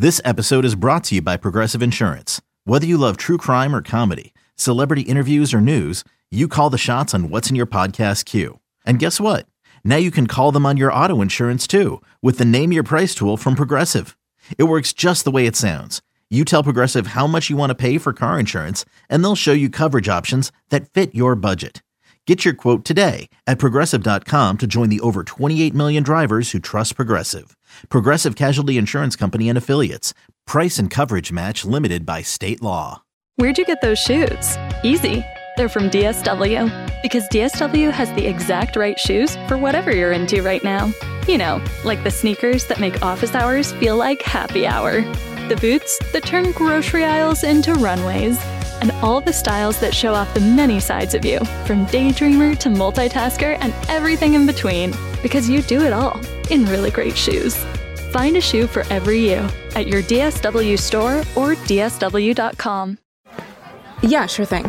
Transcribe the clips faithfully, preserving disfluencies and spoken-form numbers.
This episode is brought to you by Progressive Insurance. Whether you love true crime or comedy, celebrity interviews or news, you call the shots on what's in your podcast queue. And guess what? Now you can call them on your auto insurance too with the Name Your Price tool from Progressive. It works just the way it sounds. You tell Progressive how much you want to pay for car insurance, and they'll show you coverage options that fit your budget. Get your quote today at Progressive dot com to join the over twenty-eight million drivers who trust Progressive. Progressive Casualty Insurance Company and Affiliates. Price and coverage match limited by state law. Where'd you get those shoes? Easy. They're from D S W. Because D S W has the exact right shoes for whatever you're into right now. You know, like the sneakers that make office hours feel like happy hour. The boots that turn grocery aisles into runways. And all the styles that show off the many sides of you, from daydreamer to multitasker and everything in between. Because you do it all in really great shoes. Find a shoe for every you at your D S W store or D S W dot com. Yeah, sure thing.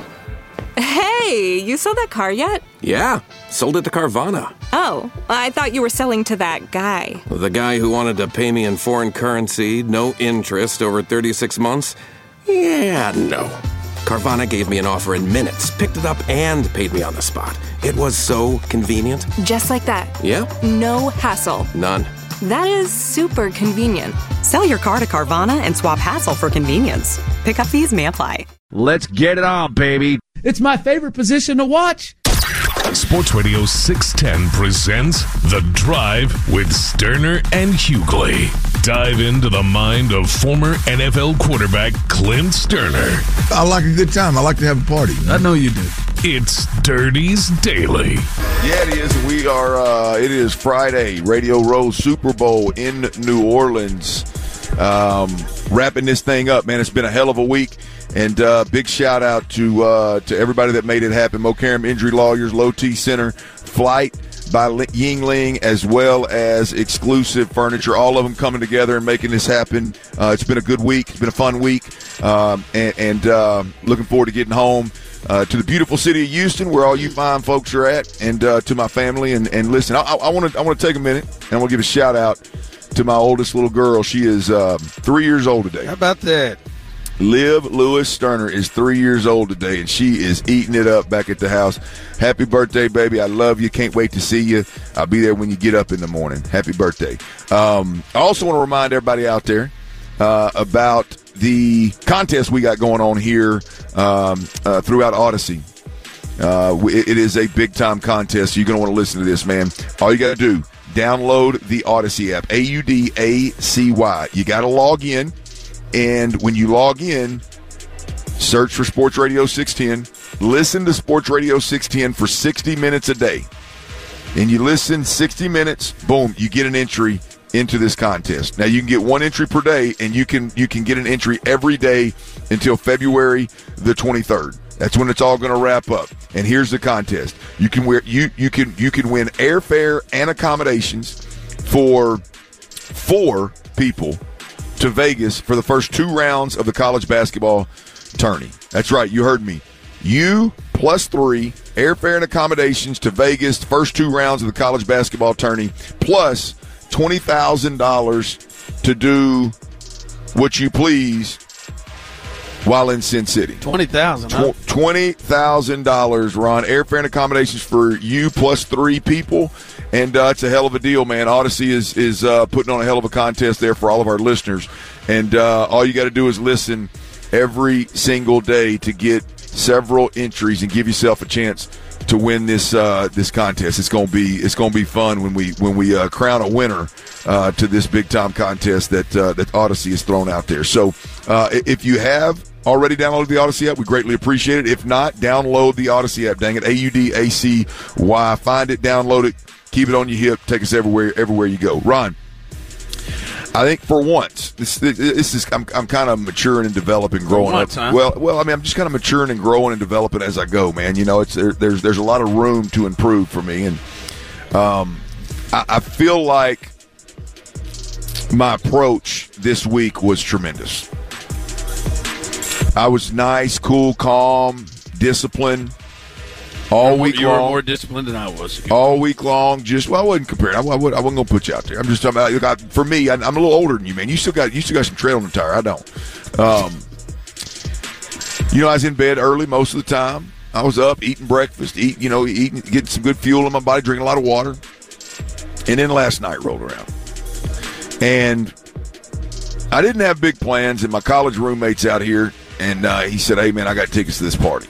Hey, you sold that car yet? Yeah, sold it to Carvana. Oh, I thought you were selling to that guy. The guy who wanted to pay me in foreign currency, no interest, over thirty-six months? Yeah, no. Carvana gave me an offer in minutes, picked it up, and paid me on the spot. It was so convenient. Just like that? Yep. No hassle. None. That is super convenient. Sell your car to Carvana and swap hassle for convenience. Pickup fees may apply. Let's get it on, baby. It's my favorite position to watch. Sports Radio six ten presents The Drive with Sterner and Hughley. Dive into the mind of former N F L quarterback Clint Sterner. I like a good time. I like to have a party. I know you do. It's Dirties Daily. Yeah, it is. We are, uh, it is Friday, Radio Row Super Bowl in New Orleans. Um, wrapping this thing up, man. It's been a hell of a week. And uh, big shout out to uh, to everybody that made it happen. Mokaram Injury Lawyers, Low T Center, Flight by Yingling, as well as Exclusive Furniture. All of them coming together and making this happen. Uh, it's been a good week. It's been a fun week. Um, and and uh, looking forward to getting home uh, to the beautiful city of Houston, where all you fine folks are at, and uh, to my family. And, and listen, I want to I want to take a minute, and I want to give a shout out to my oldest little girl. She is uh, three years old today. How about that? Liv Lewis Sterner is three years old today, and she is eating it up back at the house. Happy birthday, baby. I love you. Can't wait to see you. I'll be there when you get up in the morning. Happy birthday. Um, I also want to remind everybody out there uh, about the contest we got going on here um, uh, throughout Odyssey. Uh, it, it is a big-time contest. You're going to want to listen to this, man. All you got to do, download the Odyssey app, A U D A C Y. You got to log in. And when you log in, search for Sports Radio six ten. Listen to Sports Radio six ten for sixty minutes a day. And you listen sixty minutes, boom, you get an entry into this contest. Now, you can get one entry per day, and you can you can get an entry every day until February the twenty-third. That's when it's all going to wrap up. And here's the contest. You can wear you you can you can win airfare and accommodations for four people to Vegas for the first two rounds of the college basketball tourney. That's right, you heard me. You plus three, airfare and accommodations to Vegas, first two rounds of the college basketball tourney, plus twenty thousand dollars to do what you please while in Sin City. twenty thousand dollars, huh? twenty thousand dollars, Ron. Airfare and accommodations for you plus three people. And uh, it's a hell of a deal, man. Odyssey is is uh, putting on a hell of a contest there for all of our listeners. And uh, all you got to do is listen every single day to get several entries and give yourself a chance to win this uh, this contest. It's gonna be it's gonna be fun when we when we uh, crown a winner uh, to this big time contest that uh, that Odyssey has thrown out there. So uh, if you have already downloaded the Odyssey app, we greatly appreciate it. If not, download the Odyssey app. Dang it, A U D A C Y. Find it, download it. Keep it on your hip. Take us everywhere, everywhere you go. Ron, I think for once, this, this is I'm, I'm kind of maturing and developing, growing once, up. Huh? Well, well, I mean, I'm just kind of maturing and growing and developing as I go, man. You know, it's there, there's there's a lot of room to improve for me, and um, I, I feel like my approach this week was tremendous. I was nice, cool, calm, disciplined. All week you were long. more disciplined than I was. All week long, just well, I wasn't comparing. I, I, would, I wasn't going to put you out there. I'm just talking about. Look, I, for me, I, I'm a little older than you, man. You still got you still got some tread on the tire. I don't. Um, you know, I was in bed early most of the time. I was up eating breakfast, eat you know, eating, getting some good fuel in my body, drinking a lot of water, and then last night rolled around, and I didn't have big plans. And my college roommate's out here, and uh, he said, "Hey, man, I got tickets to this party."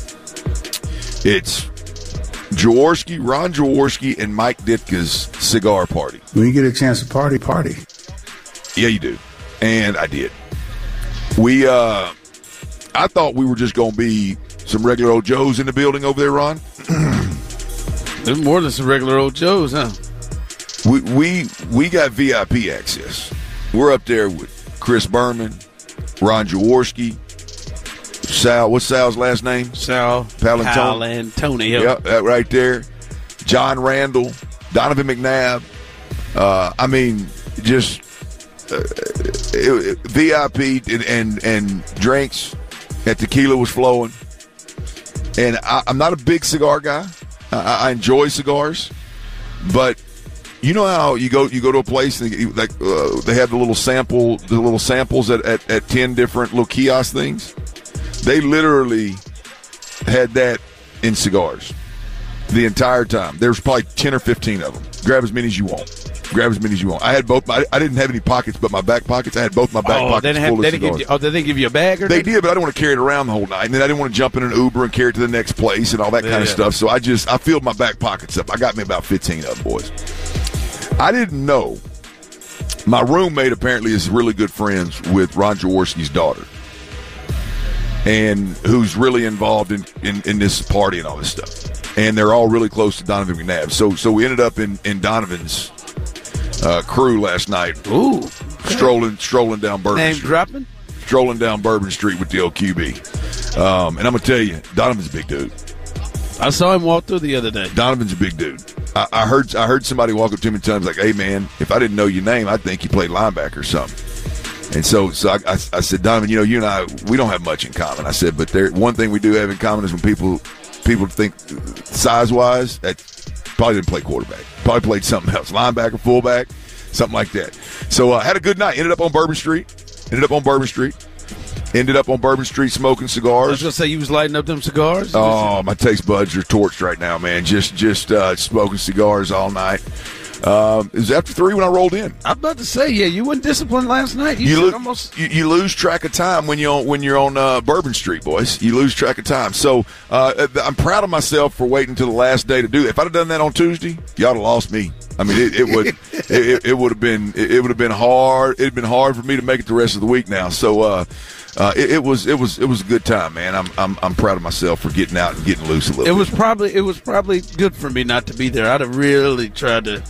It's Jaworski, Ron Jaworski, and Mike Ditka's cigar party. When you get a chance to party, party. Yeah, you do. And I did. We, uh, I thought we were just going to be some regular old Joes in the building over there, Ron. There's more than some regular old Joes, huh? We, we, we got V I P access. We're up there with Chris Berman, Ron Jaworski, Sal, what's Sal's last name? Sal Palantonio. Palantonio. Yep, that right there. John Randall, Donovan McNabb. Uh, I mean, just uh, it, it, V I P and, and and drinks. That tequila was flowing. And I, I'm not a big cigar guy. I, I enjoy cigars, but you know how you go you go to a place and you, like uh, they have the little sample the little samples at, at, at ten different little kiosk things. They literally had that in cigars the entire time. There was probably ten or fifteen of them. Grab as many as you want. Grab as many as you want. I had both. I, I didn't have any pockets, but my back pockets. I had both my back oh, pockets they didn't full have, of they cigars. Give you, oh, did they give you a bag or They nothing? did, but I didn't want to carry it around the whole night. And then I didn't want to jump in an Uber and carry it to the next place and all that Yeah, kind of yeah. stuff. So I just I filled my back pockets up. I got me about fifteen of them, boys. I didn't know. My roommate apparently is really good friends with Ron Jaworski's daughter, and who's really involved in, in, in this party and all this stuff. And they're all really close to Donovan McNabb. So so we ended up in, in Donovan's uh, crew last night. Ooh. Strolling strolling down Bourbon Name Street. dropping? Strolling down Bourbon Street with the L Q B. Um, and I'm going to tell you, Donovan's a big dude. I saw him walk through the other day. Donovan's a big dude. I, I heard I heard somebody walk up to him and tell him, like, hey, man, if I didn't know your name, I'd think you played linebacker or something. And so so I, I, I said, Donovan, you know, you and I, we don't have much in common. I said, but there one thing we do have in common is when people people think size-wise, that probably didn't play quarterback. Probably played something else, linebacker, fullback, something like that. So I uh, had a good night. Ended up on Bourbon Street. Ended up on Bourbon Street. Ended up on Bourbon Street smoking cigars. I was going to say, you was lighting up them cigars? Oh, my taste buds are torched right now, man. Just just uh, smoking cigars all night. Um, it was after three when I rolled in. I'm about to say, yeah, you weren't disciplined last night. You, You, should lo- almost. you, you lose track of time when you're on, when you're on uh, Bourbon Street, boys. You lose track of time. So uh, I'm proud of myself for waiting until the last day to do it. If I'd have done that on Tuesday, y'all would have lost me. I mean, it, it would it, it would have been it would have been hard. It'd been hard for me to make it the rest of the week now. So uh, uh, it, it was it was it was a good time, man. I'm I'm I'm proud of myself for getting out and getting loose a little. It bit. was probably it was probably good for me not to be there. I'd have really tried to.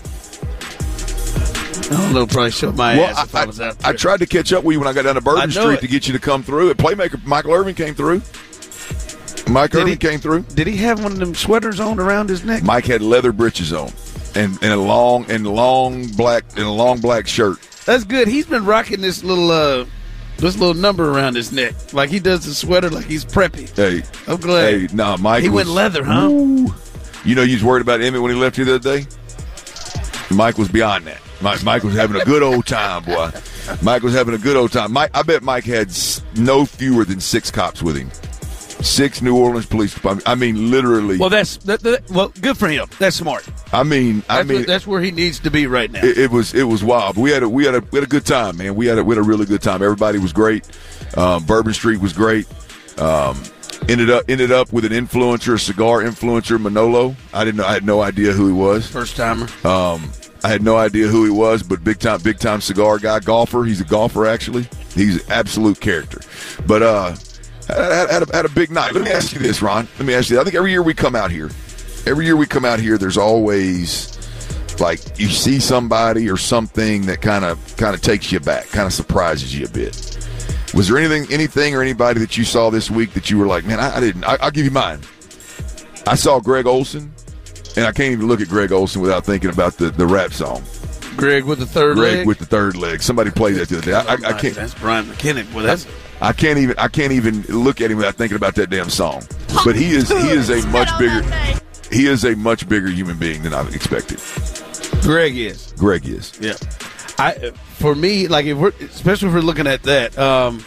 I don't know, probably show my Well, ass if I, I, was out there. I tried to catch up with you when I got down to I Bourbon know Street it. to get you to come through. And Playmaker Michael Irvin came through. Mike Did Irvin he- came through. Did he have one of them sweaters on around his neck? Mike had leather breeches on, and, and a long and long black and a long black shirt. That's good. He's been rocking this little uh, this little number around his neck, like he does the sweater, like he's preppy. Hey, I'm glad. Hey, nah, Mike. He was, went leather, huh? Woo. You know, you was worried about Emmett when he left you the other day. Mike was beyond that. Mike, Mike was having a good old time, boy. Mike was having a good old time. Mike, I bet Mike had s- no fewer than six cops with him. Six New Orleans police department. I mean, literally. Well, that's that, that, well, good for him. That's smart. I mean, I That's, mean, what, that's where he needs to be right now. It, it was it was wild. We had a we had a we had a good time, man. We had a we had a really good time. Everybody was great. Um, Bourbon Street was great. Um, ended up ended up with an influencer, a cigar influencer, Manolo. I didn't know. I had no idea who he was. First timer. Um, I had no idea who he was, but big time big time cigar guy, golfer. He's a golfer actually. He's an absolute character. But uh, had, had, a, had a big night. Let me ask you this, Ron. Let me ask you. I think every year we come out here, every year we come out here, there's always like you see somebody or something that kind of kind of takes you back, kind of surprises you a bit. Was there anything, anything or anybody that you saw this week that you were like, man, I, I didn't. I, I'll give you mine. I saw Greg Olson, and I can't even look at Greg Olson without thinking about the, the rap song. Greg with the third Greg leg. with the third leg. Somebody played that the other day. I, I, I can't. That's Brian McKinnon. Well, that's I can't even. I can't even look at him without thinking about that damn song. but he is he is a much bigger he is a much bigger human being than I expected. Greg is. Greg is. Yeah. I for me, like if we're especially if we're looking at that, um,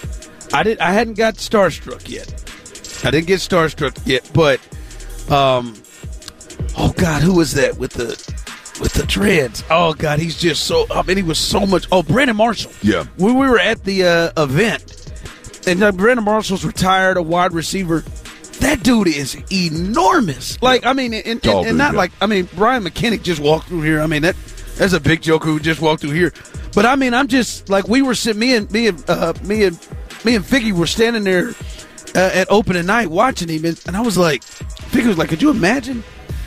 I did I hadn't got starstruck yet. I didn't get starstruck yet, but um, oh God, who was that with the with the dreads? Oh God, he's just so. I mean, he was so much. Oh, Brandon Marshall. Yeah. When we were at the uh, event, and uh, Brandon Marshall's retired, a wide receiver. That dude is enormous. Like, I mean, and, and, and dude, not yeah. like, I mean, Brian McKinnick just walked through here. I mean, that that's a big joker who just walked through here. But I mean, I'm just like we were sitting, me and me and uh, me and me and Figgy were standing there uh, at opening night watching him, and, and I was like, Figgy was like, could you imagine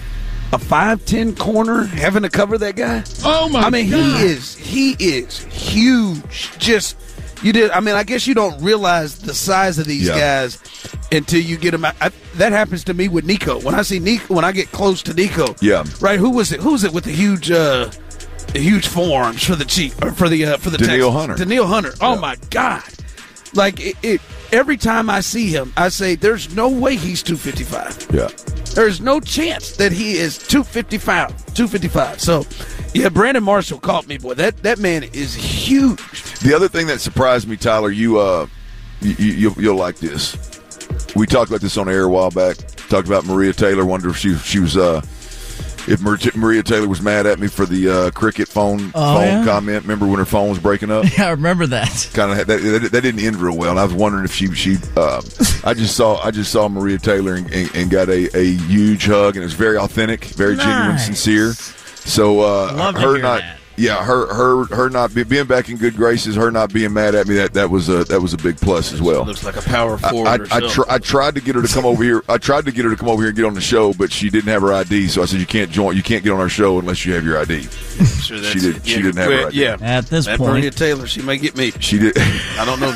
a five ten corner having to cover that guy? Oh my! I mean, God. he is he is huge. Just you did. I mean, I guess you don't realize the size of these Yeah. guys until you get them. I, that happens to me with Nico. When I see Nico, when I get close to Nico, Yeah. right. Who was it? Who was it with the huge, uh, the huge forearms for the Chief or for the uh, for the Danielle Texans? Hunter. Danielle Hunter. Oh Yeah. my God! Like it, it. Every time I see him, I say, "There's no way he's two fifty-five. Yeah. There's no chance that he is two fifty-five. two fifty-five. So, yeah, Brandon Marshall caught me, boy. That that man is huge. The other thing that surprised me, Tyler, you uh, you, you you'll, you'll like this. We talked about this on air a while back. Talked about Maria Taylor. Wonder if she she was uh, if Maria Taylor was mad at me for the uh, cricket phone Oh, phone yeah? comment. Remember when her phone was breaking up? Yeah, I remember that. Kind of that, that that didn't end real well. And I was wondering if she she. Uh, I just saw I just saw Maria Taylor and, and, and got a, a huge hug, and it was very authentic, very genuine, Nice. sincere. So uh, Love to her hear not. that. Yeah, her her her not be, being back in good graces, her not being mad at me, that, that was a that was a big plus as well. Looks like a power forward. I, I, I, herself. tr- I tried to get her to come over here. I tried to get her to come over here and get on the show, but she didn't have her I D. So I said, "You can't join. You can't get on our show unless you have your I D." Sure that's she did. it. She Yeah, didn't have her I D. Yeah, At this that point. Maria Taylor, she may get me. She did. I don't know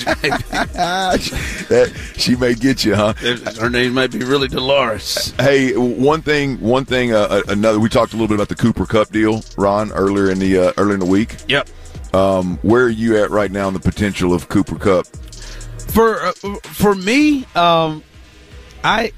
that. that she may get you, huh? Her name might be really Dolores. Hey, one thing. One thing. Uh, another. We talked a little bit about the Cooper Cup deal, Ron, earlier in the uh, earlier in the week. Yep. Um, where are you at right now in the potential of Cooper Cup? For uh, for me, um, I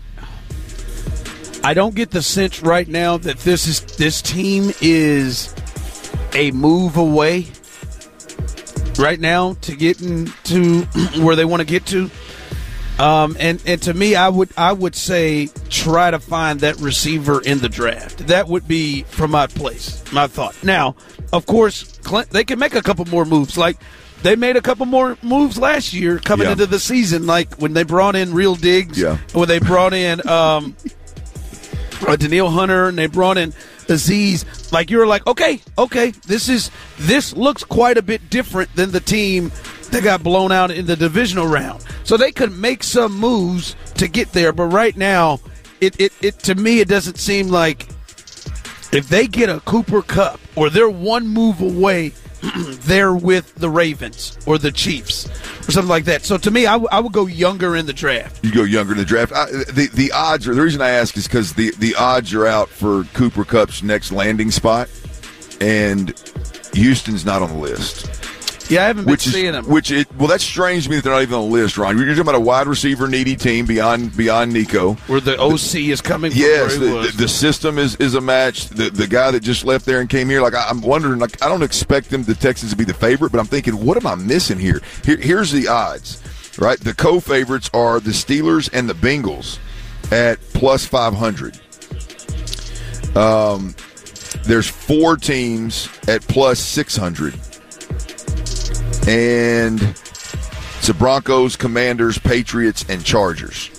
I don't get the sense right now that this is this team is a move away right now to getting to where they want to get to. Um, and, and to me, I would I would say try to find that receiver in the draft. That would be from my place, my thought. Now, of course, Clint, they can make a couple more moves. Like they made a couple more moves last year coming Yeah. into the season, like when they brought in Real Diggs, Yeah. when they brought in um, uh, Danielle Hunter, and they brought in Aziz. Like you were like, okay, okay, this is this looks quite a bit different than the team that got blown out in the divisional round. So they could make some moves to get there, but right now, it, it, it to me, it doesn't seem like if they get a Cooper Cup or they're one move away, they're with the Ravens or the Chiefs or something like that. So to me, I, w- I would go younger in the draft. You go younger in the draft. I, the the odds are the reason I ask is because the the odds are out for Cooper Kupp's next landing spot, and Houston's not on the list. Yeah, I haven't been Which is seeing them. which it well that's strange to me that they're not even on the list, Ron. You're talking about a wide receiver needy team beyond beyond Nico. Where the O C is coming from. Yes, where he the, was. the, the system is, is a match. The the guy that just left there and came here, like I, I'm wondering, like I don't expect them, the Texans, to be the favorite, but I'm thinking, what am I missing here? here here's the odds, right? The co-favorites are the Steelers and the Bengals at plus five hundred. Um, there's four teams at plus six hundred. And it's the Broncos, Commanders, Patriots, and Chargers.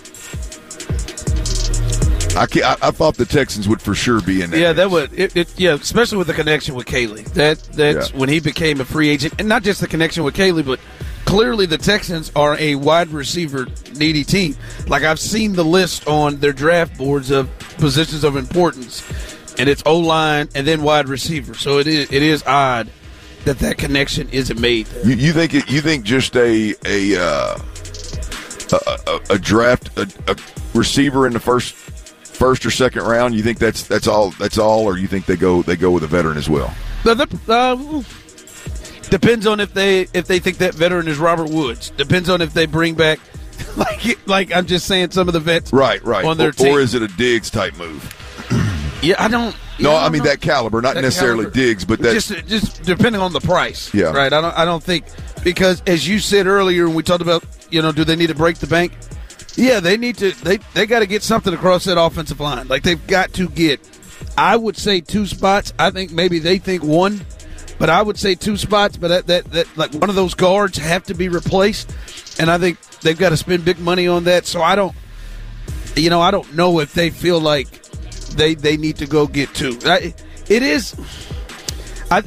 I, can't, I, I thought the Texans would for sure be in there. Yeah, that would. It, it, yeah, especially with the connection with Kaylee. That that's Yeah. when he became a free agent, and not just the connection with Kaylee, but clearly the Texans are a wide receiver needy team. Like I've seen the list on their draft boards of positions of importance, and it's O line and then wide receiver. So it is it is odd that that connection isn't made there. You, you think it, you think just a a uh, a, a, a draft a, a receiver in the first first or second round? You think that's that's all that's all, or you think they go they go with a veteran as well? The, the, uh, depends on if they if they think that veteran is Robert Woods. Depends on if they bring back like, like I'm just saying some of the vets, right, right, on their or, team. Or is it a Diggs type move? Yeah, I don't. Yeah, no, I, don't I mean know. that caliber, not that necessarily caliber. Diggs, but that just just depending on the price. Yeah, right. I don't. I don't think because as you said earlier, when we talked about, you know, do they need to break the bank? Yeah, they need to. They they got to get something across that offensive line. Like they've got to get. I would say two spots. I think maybe they think one, but I would say two spots. But that that, that like one of those guards have to be replaced, and I think they've got to spend big money on that. So I don't. You know, I don't know if they feel like they they need to go get two. I, it is. I.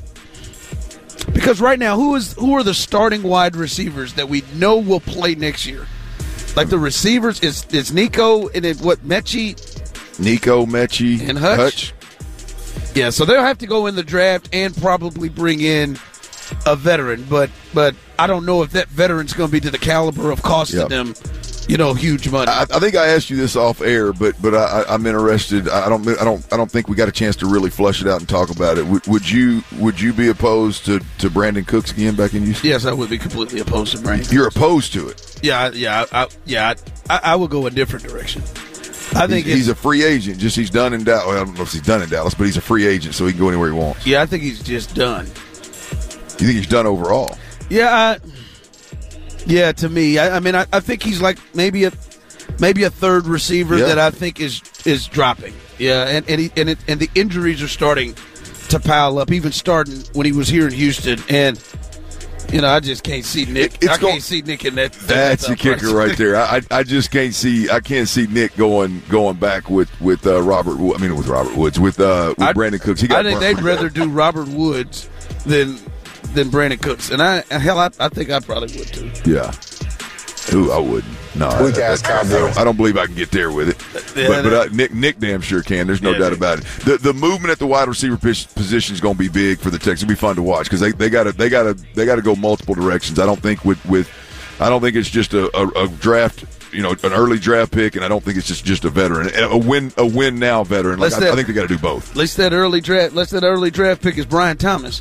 Because right now, who is who are the starting wide receivers that we know will play next year? Like the receivers is is Nico and it, what Mechie, Nico Mechie and Hutch? Hutch. Yeah, so they'll have to go in the draft and probably bring in a veteran, but but I don't know if that veteran's going to be to the caliber of costing Yep. them, you know, huge money. I, I think I asked you this off air, but but I, I'm interested. I don't I don't I don't think we got a chance to really flush it out and talk about it. Would, would you would you be opposed to, to Brandon Cooks again back in Houston? Yes, I would be completely opposed to Brandon. You're opposed to it. Yeah, yeah, I, yeah. I, I would go a different direction. I think he's, he's a free agent. Just he's done in Dallas. Well, I don't know if he's done in Dallas, but he's a free agent, so he can go anywhere he wants. Yeah, I think he's just done. You think he's done overall? Yeah, I, yeah. To me, I, I mean, I, I think he's like maybe a maybe a third receiver Yeah. that I think is is dropping. Yeah, and and he, and, it, and the injuries are starting to pile up. Even starting when he was here in Houston, and you know, I just can't see Nick. It's I going- can't see Nick in that. That's the kicker right there. I, I I just can't see I can't see Nick going going back with with uh, Robert. Wo- I mean with Robert Woods with uh, with I- Brandon Cooks. He got I think burnt. they'd rather do Robert Woods than than Brandon Cooks, and I hell, I, I think I probably would too. Yeah. Ooh, I wouldn't. No, I, Weak I, ass I, cowboy. don't, I don't believe I can get there with it. Yeah, but but that- uh, Nick Nick damn sure can. There's no Yeah, doubt Nick. about it. The the movement at the wide receiver pos- position is going to be big for the Texans. It'll be fun to watch because they they got to they got to they got to go multiple directions. I don't think with with I don't think it's just a, a, a draft. You know, an early draft pick, and I don't think it's just, just a veteran, a win, a win now veteran. Like, Let's I, that- I think they got to do both. At least that early draft. Let's that early draft pick is Brian Thomas.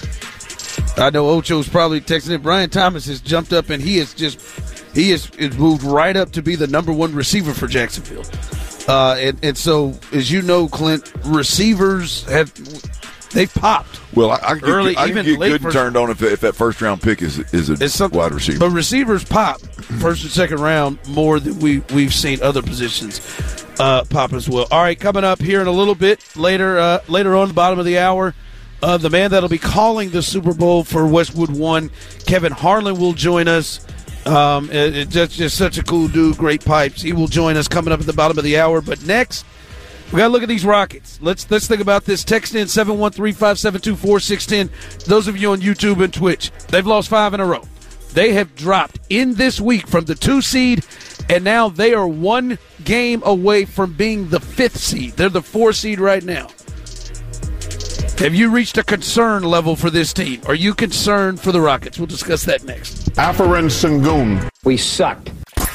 I know Ocho's probably texting it. Brian Thomas has jumped up, and he is just he is, is moved right up to be the number one receiver for Jacksonville. Uh, and and so, as you know, Clint, receivers have they've popped. Well, I, I can get, Early, I can even get late good and first- turned on if, if that first round pick is is a It's something- wide receiver. But receivers pop first and second round more than we we've seen other positions uh, pop as well. All right, coming up here in a little bit later uh, later on the bottom of the hour, uh, the man that'll be calling the Super Bowl for Westwood One, Kevin Harlan, will join us. Um, it, it just just such a cool dude, great pipes. He will join us coming up at the bottom of the hour. But next, we got to look at these Rockets. Let's let's think about this. Text in seven one three, five seven two, four six one zero. Those of you on YouTube and Twitch, they've lost five in a row. They have dropped in this week from the two seed, and now they are one game away from being the fifth seed. They're the four seed right now. Have you reached a concern level for this team? Are you concerned for the Rockets? We'll discuss that next. Afaran Sengun. We sucked.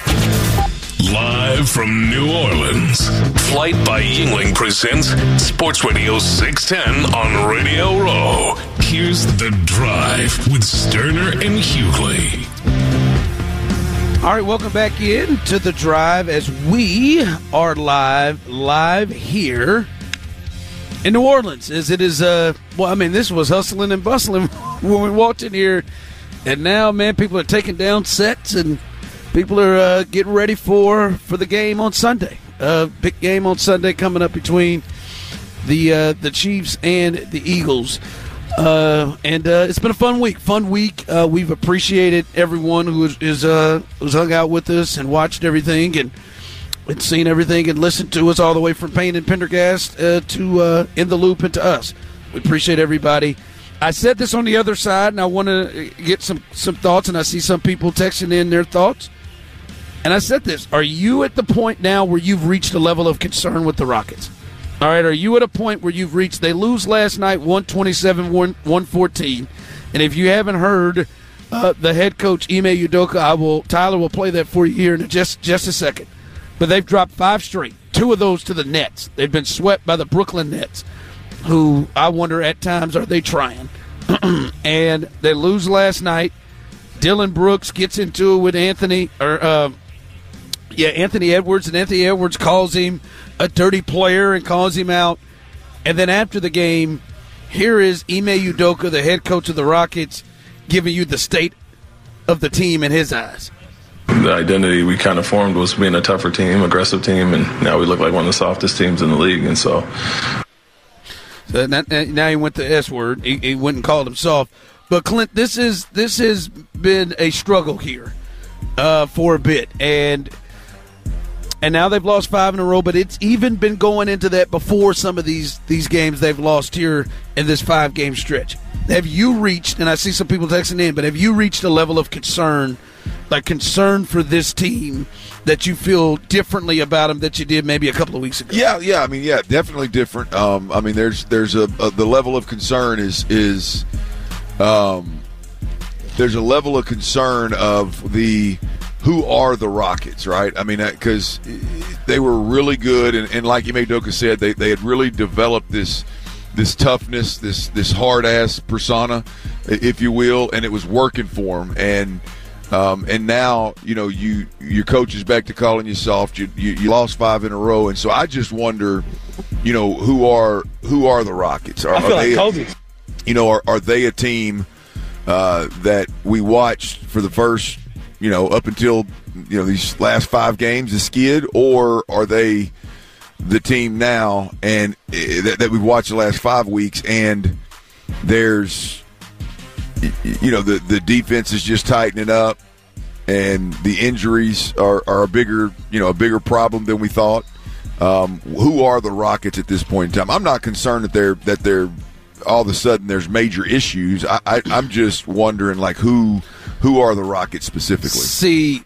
Live from New Orleans, Flight by Yingling presents Sports Radio six ten on Radio Row. Here's The Drive with Sterner and Hughley. All right, welcome back in to The Drive as we are live, live here in New Orleans. As it is, uh, well, I mean, this was hustling and bustling when we walked in here. And now, man, people are taking down sets and people are uh, getting ready for, for the game on Sunday. Uh, big game on Sunday coming up between the uh, the Chiefs and the Eagles. Uh, and uh, it's been a fun week. Fun week. Uh, we've appreciated everyone who is, is uh, who's hung out with us and watched everything and, and seen everything and listened to us all the way from Payne and Pendergast uh, to uh, In the Loop and to us. We appreciate everybody. I said this on the other side, and I want to get some, some thoughts, and I see some people texting in their thoughts. And I said this. Are you at the point now where you've reached a level of concern with the Rockets? All right, are you at a point where you've reached, they lose last night one twenty-seven one fourteen, and if you haven't heard uh, the head coach, Ime Udoka, I will, Tyler will play that for you here in just, just a second. But they've dropped five straight, two of those to the Nets. They've been swept by the Brooklyn Nets, who I wonder at times, are they trying? And they lose last night. Dylan Brooks gets into it with Anthony, or uh, Yeah, Anthony Edwards, and Anthony Edwards calls him a dirty player and calls him out. And then after the game, here is Ime Udoka, the head coach of the Rockets, giving you the state of the team in his eyes. The identity we kind of formed was being a tougher team, aggressive team, and now we look like one of the softest teams in the league. And so, so now he went the S word. He, he went and called him soft. But Clint, this is this has been a struggle here uh, for a bit, and and now they've lost five in a row. But it's even been going into that before some of these these games they've lost here in this five game stretch. Have you reached? And I see some people texting in, but have you reached a level of concern? Like concern for this team that you feel differently about them that you did maybe a couple of weeks ago? Yeah, yeah. I mean, yeah, definitely different. Um, I mean, there's there's a, a the level of concern is is um, there's a level of concern of the who are the Rockets, right? I mean, because they were really good, and, and like Ime Udoka said, they they had really developed this this toughness, this this hard ass persona, if you will, and it was working for them. And Um, and now, you know, you your coach is back to calling you soft. You, you you lost five in a row, and so I just wonder, you know, who are who are the Rockets? Are, I feel are they, like Kobe. You know, are, are they a team uh, that we watched for the first, you know, up until you know these last five games, the skid, or are they the team now and uh, that, that we've watched the last five weeks, and there's you know, the, the defense is just tightening up, and the injuries are, are a bigger, you know, a bigger problem than we thought. Um, who are the Rockets at this point in time? I'm not concerned that they're that they're all of a sudden there's major issues. I, I, I'm just wondering, like, who who are the Rockets specifically? See,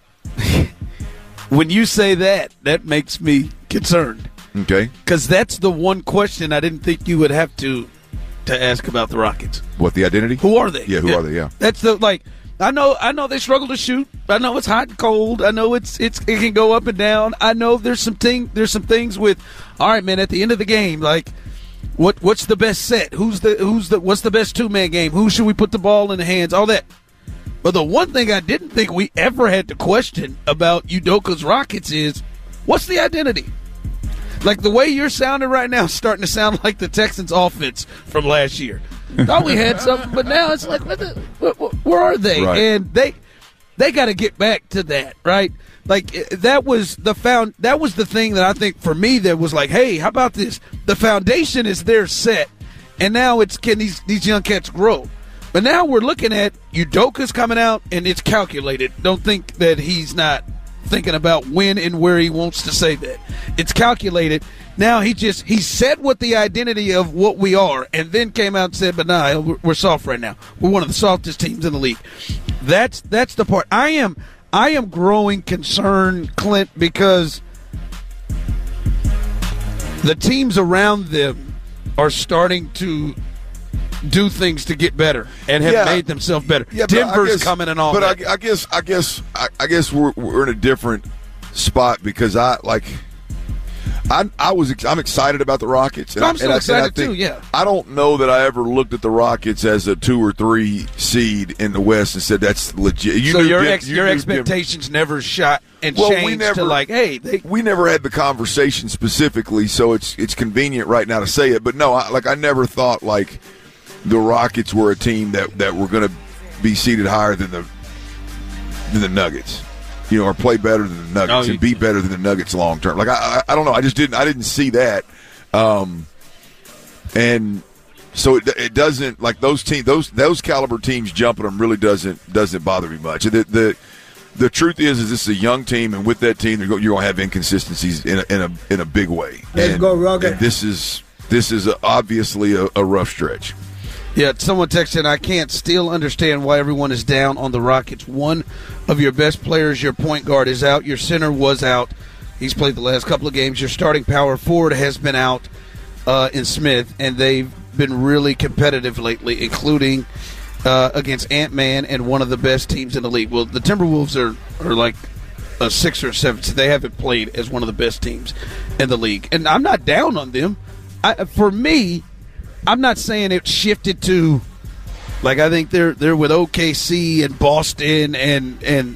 when you say that, that makes me concerned. Okay, because that's the one question I didn't think you would have to. to ask about the Rockets. What, the identity? Who are they? Yeah, who yeah. are they? Yeah. That's the like I know I know they struggle to shoot. I know it's hot and cold. I know it's it's it can go up and down. I know there's some thing there's some things with all right, man, at the end of the game, like what what's the best set? Who's the who's the what's the best two man game? Who should we put the ball in the hands? All that. But the one thing I didn't think we ever had to question about Udoka's Rockets is what's the identity? Like, the way you're sounding right now is starting to sound like the Texans' offense from last year. Thought we had something, but now it's like, what the, what, what, where are they? Right. And they they got to get back to that, right? Like, that was the found. That was the thing that I think for me that was like, hey, how about this? The foundation is there set, and now it's can these these young cats grow? But now we're looking at Udoka's coming out, and it's calculated. Don't think that he's not thinking about when and where he wants to say that. It's calculated. Now he just he said what the identity of what we are, and then came out and said, but nah, we're soft right now. We're one of the softest teams in the league. That's that's the part. I am I am growing concerned, Clint, because the teams around them are starting to do things to get better and have yeah. made themselves better. Yeah, Denver's guess, coming and all but that. I, I guess, I guess, I, I guess we're we're in a different spot because I like. I I was I'm excited about the Rockets. And I'm I, so and excited I, and I think, too. Yeah. I don't know that I ever looked at the Rockets as a two or three seed in the West and said that's legit. You so knew your Denver, ex, you your knew expectations Denver. never shot and well, changed we never, to like, hey, they, we never had the conversation specifically, so it's it's convenient right now to say it. But no, I, like I never thought like. The Rockets were a team that, that were going to be seated higher than the than the Nuggets, you know, or play better than the Nuggets oh, and be better than the Nuggets long term. Like I, I, I don't know, I just didn't, I didn't see that, um, and so it, it doesn't like those team, those those caliber teams jumping them really doesn't doesn't bother me much. The the the truth is, is this is a young team, and with that team, you're going to have inconsistencies in a, in a in a big way. Let's and, go, Rocket. and this is this is a, obviously a, a rough stretch. Yeah, someone texted, I can't still understand why everyone is down on the Rockets. One of your best players, your point guard, is out. Your center was out. He's played the last couple of games. Your starting power forward has been out uh, in Smith, and they've been really competitive lately, including uh, against Ant-Man and one of the best teams in the league. Well, the Timberwolves are, are like a six or seven. So they haven't played as one of the best teams in the league. And I'm not down on them. I, for me, I'm not saying it shifted to, like, I think they're they're with O K C and Boston and and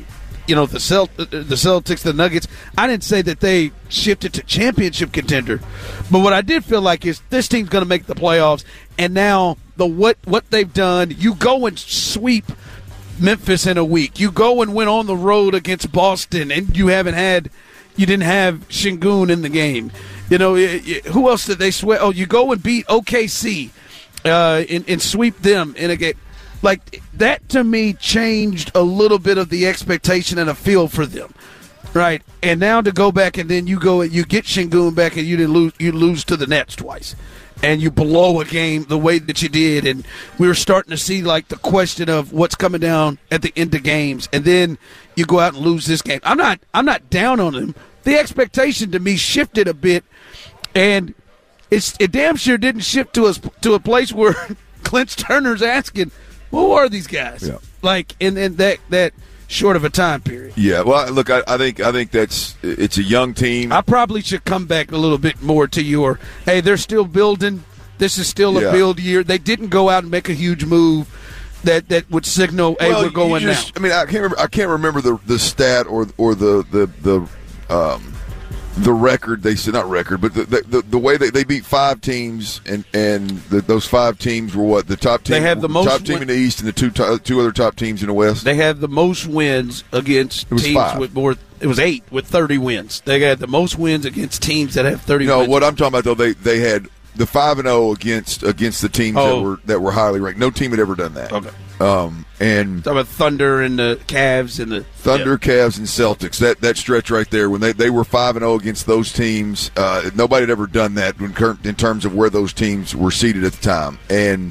you know, the Celt- the Celtics, the Nuggets. I didn't say that they shifted to championship contender, but what I did feel like is this team's going to make the playoffs. And now the what what they've done, you go and sweep Memphis in a week. You go and win on the road against Boston, and you haven't had, you didn't have Şengün in the game. You know, who else did they sweat? Oh, you go and beat O K C uh, and, and sweep them in a game. Like, that to me changed a little bit of the expectation and a feel for them, right? And now to go back and then you go and you get Şengün back and you didn't lose, you lose to the Nets twice, and you blow a game the way that you did, and we were starting to see like the question of what's coming down at the end of games, and then you go out and lose this game. I'm not, I'm not down on them. The expectation to me shifted a bit, and it's it damn sure didn't shift to us to a place where Clint Sterner's asking, who are these guys? Yeah. Like in, in that that short of a time period. Yeah, well, look, I, I think I think that's it's a young team. I probably should come back a little bit more to your, hey, they're still building. This is still a Yeah. build year. They didn't go out and make a huge move that, that would signal, hey, Well, we're going you just, now. I mean, I can't remember. I can't remember the, the stat or or the the the um, the record. They said not record, but the the, the way they, they beat five teams, and and the, those five teams were what the top team. They have the most top team win- in the East and the two to, two other top teams in the West. They have the most wins against was teams five. with more. It was eight with thirty wins. They had the most wins against teams that have thirty. No, wins. what I'm talking about though, they they had the five and zero against against the teams Oh. that were that were highly ranked. No team had ever done that. Okay. Um, and Talking about Thunder and the Cavs and the Thunder, yeah. Cavs, and Celtics. That that stretch right there, when they, they were five and zero against those teams, uh, nobody had ever done that when, in terms of where those teams were seated at the time. And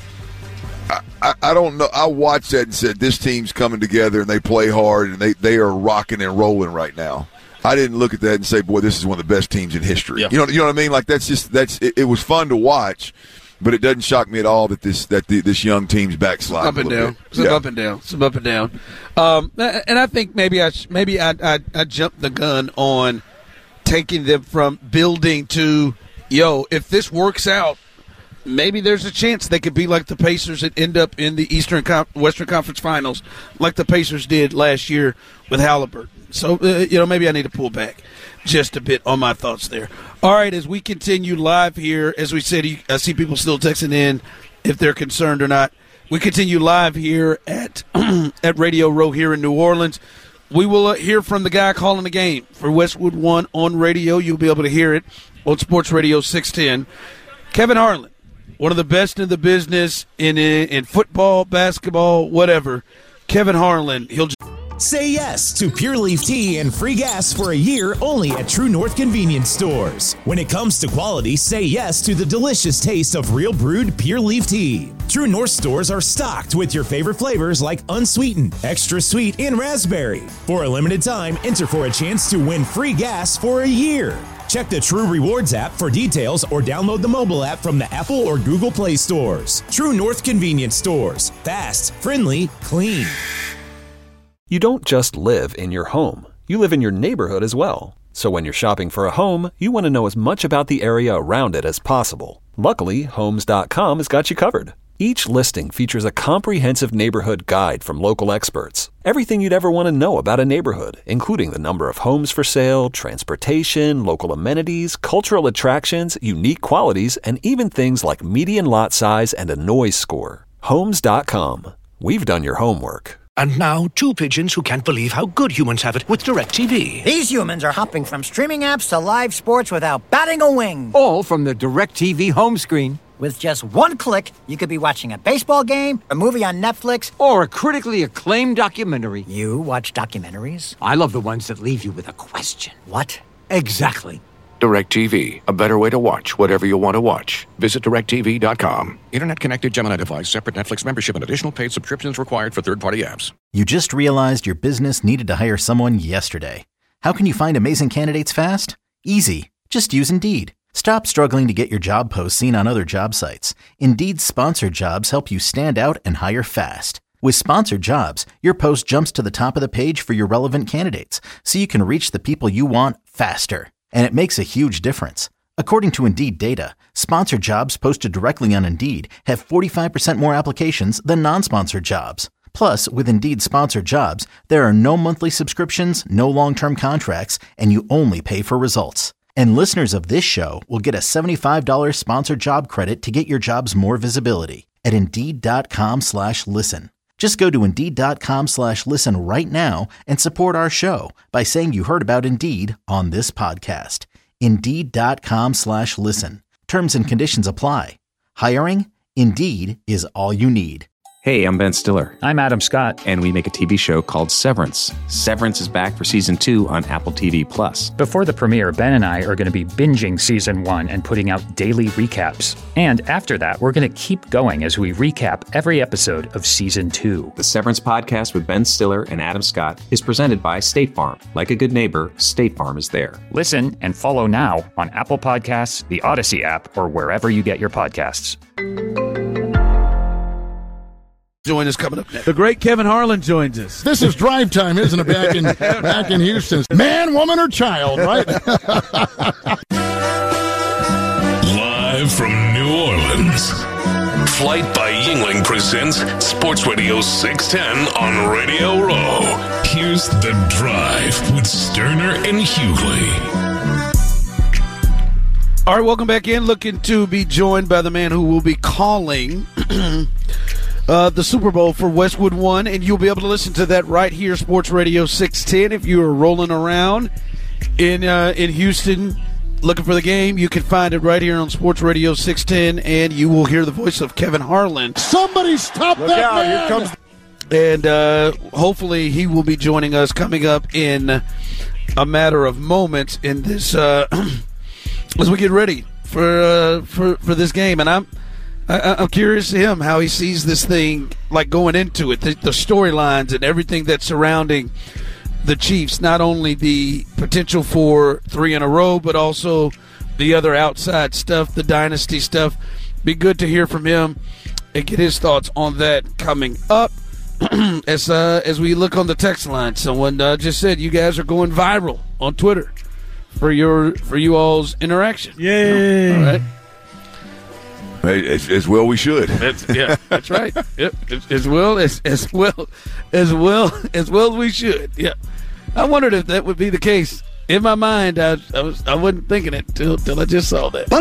I, I, I don't know. I watched that and said, this team's coming together and they play hard and they, they are rocking and rolling right now. I didn't look at that and say, boy, this is one of the best teams in history. Yeah. You know, you know what I mean? Like that's just that's it, it was fun to watch. But it doesn't shock me at all that this that the, this young team's backsliding Up and a little down, bit. some Yeah. up and down, some up and down. Um, and I think maybe I sh- maybe I, I I jumped the gun on taking them from building to, yo, if this works out, maybe there's a chance they could be like the Pacers and end up in the Eastern Con- Western Conference Finals, like the Pacers did last year with Halliburton. So uh, you know, maybe I need to pull back just a bit on my thoughts there. All right, as we continue live here, as we said, you- I see people still texting in if they're concerned or not. We continue live here at at Radio Row here in New Orleans. We will uh, hear from the guy calling the game for Westwood One on radio. You'll be able to hear it on Sports Radio six ten. Kevin Harlan, one of the best in the business in in, in football, basketball, whatever. Kevin Harlan, he'll just Say yes to Pure Leaf Tea and free gas for a year only at True North Convenience Stores. When it comes to quality, say yes to the delicious taste of real brewed Pure Leaf Tea. True North stores are stocked with your favorite flavors like unsweetened, extra sweet, and raspberry. For a limited time, enter for a chance to win free gas for a year. Check the True Rewards app for details or download the mobile app from the Apple or Google Play stores. True North Convenience Stores. Fast, friendly, clean. You don't just live in your home. You live in your neighborhood as well. So when you're shopping for a home, you want to know as much about the area around it as possible. Luckily, Homes dot com has got you covered. Each listing features a comprehensive neighborhood guide from local experts. Everything you'd ever want to know about a neighborhood, including the number of homes for sale, transportation, local amenities, cultural attractions, unique qualities, and even things like median lot size and a noise score. Homes dot com. We've done your homework. And now, two pigeons who can't believe how good humans have it with DirecTV. These humans are hopping from streaming apps to live sports without batting a wing. All from the DirecTV home screen. With just one click, you could be watching a baseball game, a movie on Netflix, or a critically acclaimed documentary. You watch documentaries? I love the ones that leave you with a question. What? Exactly. DirecTV, a better way to watch whatever you want to watch. Visit direct T V dot com. Internet-connected Gemini device, separate Netflix membership, and additional paid subscriptions required for third-party apps. You just realized your business needed to hire someone yesterday. How can you find amazing candidates fast? Easy. Just use Indeed. Stop struggling to get your job posts seen on other job sites. Indeed's sponsored jobs help you stand out and hire fast. With sponsored jobs, your post jumps to the top of the page for your relevant candidates, so you can reach the people you want faster. And it makes a huge difference. According to Indeed data, sponsored jobs posted directly on Indeed have forty-five percent more applications than non-sponsored jobs. Plus, with Indeed Sponsored Jobs, there are no monthly subscriptions, no long-term contracts, and you only pay for results. And listeners of this show will get a seventy-five dollars sponsored job credit to get your jobs more visibility at Indeed.com slash listen. Just go to Indeed.com slash listen right now and support our show by saying you heard about Indeed on this podcast. Indeed.com slash listen. Terms and conditions apply. Hiring? Indeed is all you need. Hey, I'm Ben Stiller. I'm Adam Scott. And we make a T V show called Severance. Severance is back for season two on Apple T V Plus. Before the premiere, Ben and I are going to be binging season one and putting out daily recaps. And after that, we're going to keep going as we recap every episode of season two. The Severance podcast with Ben Stiller and Adam Scott is presented by State Farm. Like a good neighbor, State Farm is there. Listen and follow now on Apple Podcasts, the Odyssey app, or wherever you get your podcasts. Join us coming up next. The great Kevin Harlan joins us. This is drive time, isn't it? Back in back in Houston, man, woman, or child, right? Live from New Orleans, Flight by Yingling presents Sports Radio six ten on Radio Row. Here's The Drive with Sterner and Hughley. All right, welcome back in. Looking to be joined by the man who will be calling Uh, the Super Bowl for Westwood One, and you'll be able to listen to that right here, Sports Radio six ten. If you are rolling around in uh, in Houston looking for the game, you can find it right here on Sports Radio six ten, and you will hear the voice of Kevin Harlan. Somebody stop Look that out, man! Here comes. And uh, hopefully he will be joining us coming up in a matter of moments in this uh, as we get ready for uh, for for this game, and I'm. I, I'm curious to him how he sees this thing, like going into it, the, the storylines and everything that's surrounding the Chiefs. Not only the potential for three in a row, but also the other outside stuff, the dynasty stuff. Be good to hear from him and get his thoughts on that coming up. as uh, as we look on the text line, someone uh, just said you guys are going viral on Twitter for your for you all's interaction. Yay! All right. As, as well we should. That's, yeah, that's right. Yep, as, as well as as well as well as well as we should. Yeah, I wondered if that would be the case. In my mind, I, I was I wasn't thinking it till till I just saw that.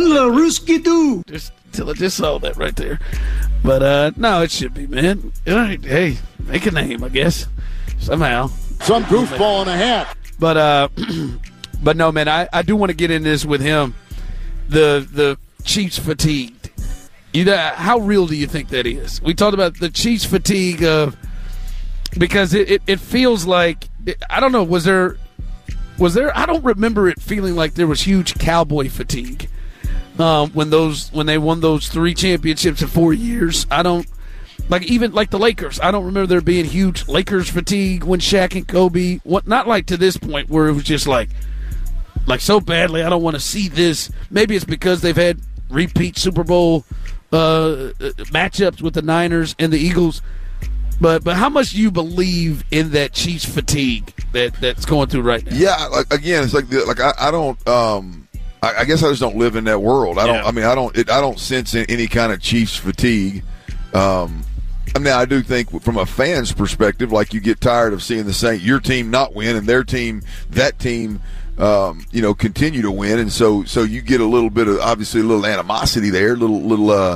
Just till I just saw that right there. But uh, no, it should be, man. All right, hey, make a name, I guess, somehow. Some goofball in a hat. But uh, but no, man, I, I do want to get in this with him. The the Chiefs fatigue. You know, how real do you think that is? We talked about the Chiefs fatigue of because it, it, it feels like I don't know. Was there was there? I don't remember it feeling like there was huge Cowboy fatigue um, when those when they won those three championships in four years. I don't like even like the Lakers. I don't remember there being huge Lakers fatigue when Shaq and Kobe. What not like to this point where it was just like like so badly. I don't want to see this. Maybe it's because they've had repeat Super Bowl Uh, matchups with the Niners and the Eagles, but but how much do you believe in that Chiefs fatigue that, that's going through right now? Yeah, like, again, it's like the, like I, I don't. Um, I, I guess I just don't live in that world. I don't. Yeah. I mean, I don't. It, I don't sense any kind of Chiefs fatigue. Um, I mean, I do think from a fan's perspective, like you get tired of seeing the same your team not win and their team, that team. Um, you know, continue to win, and so so you get a little bit of obviously a little animosity there, a little little uh,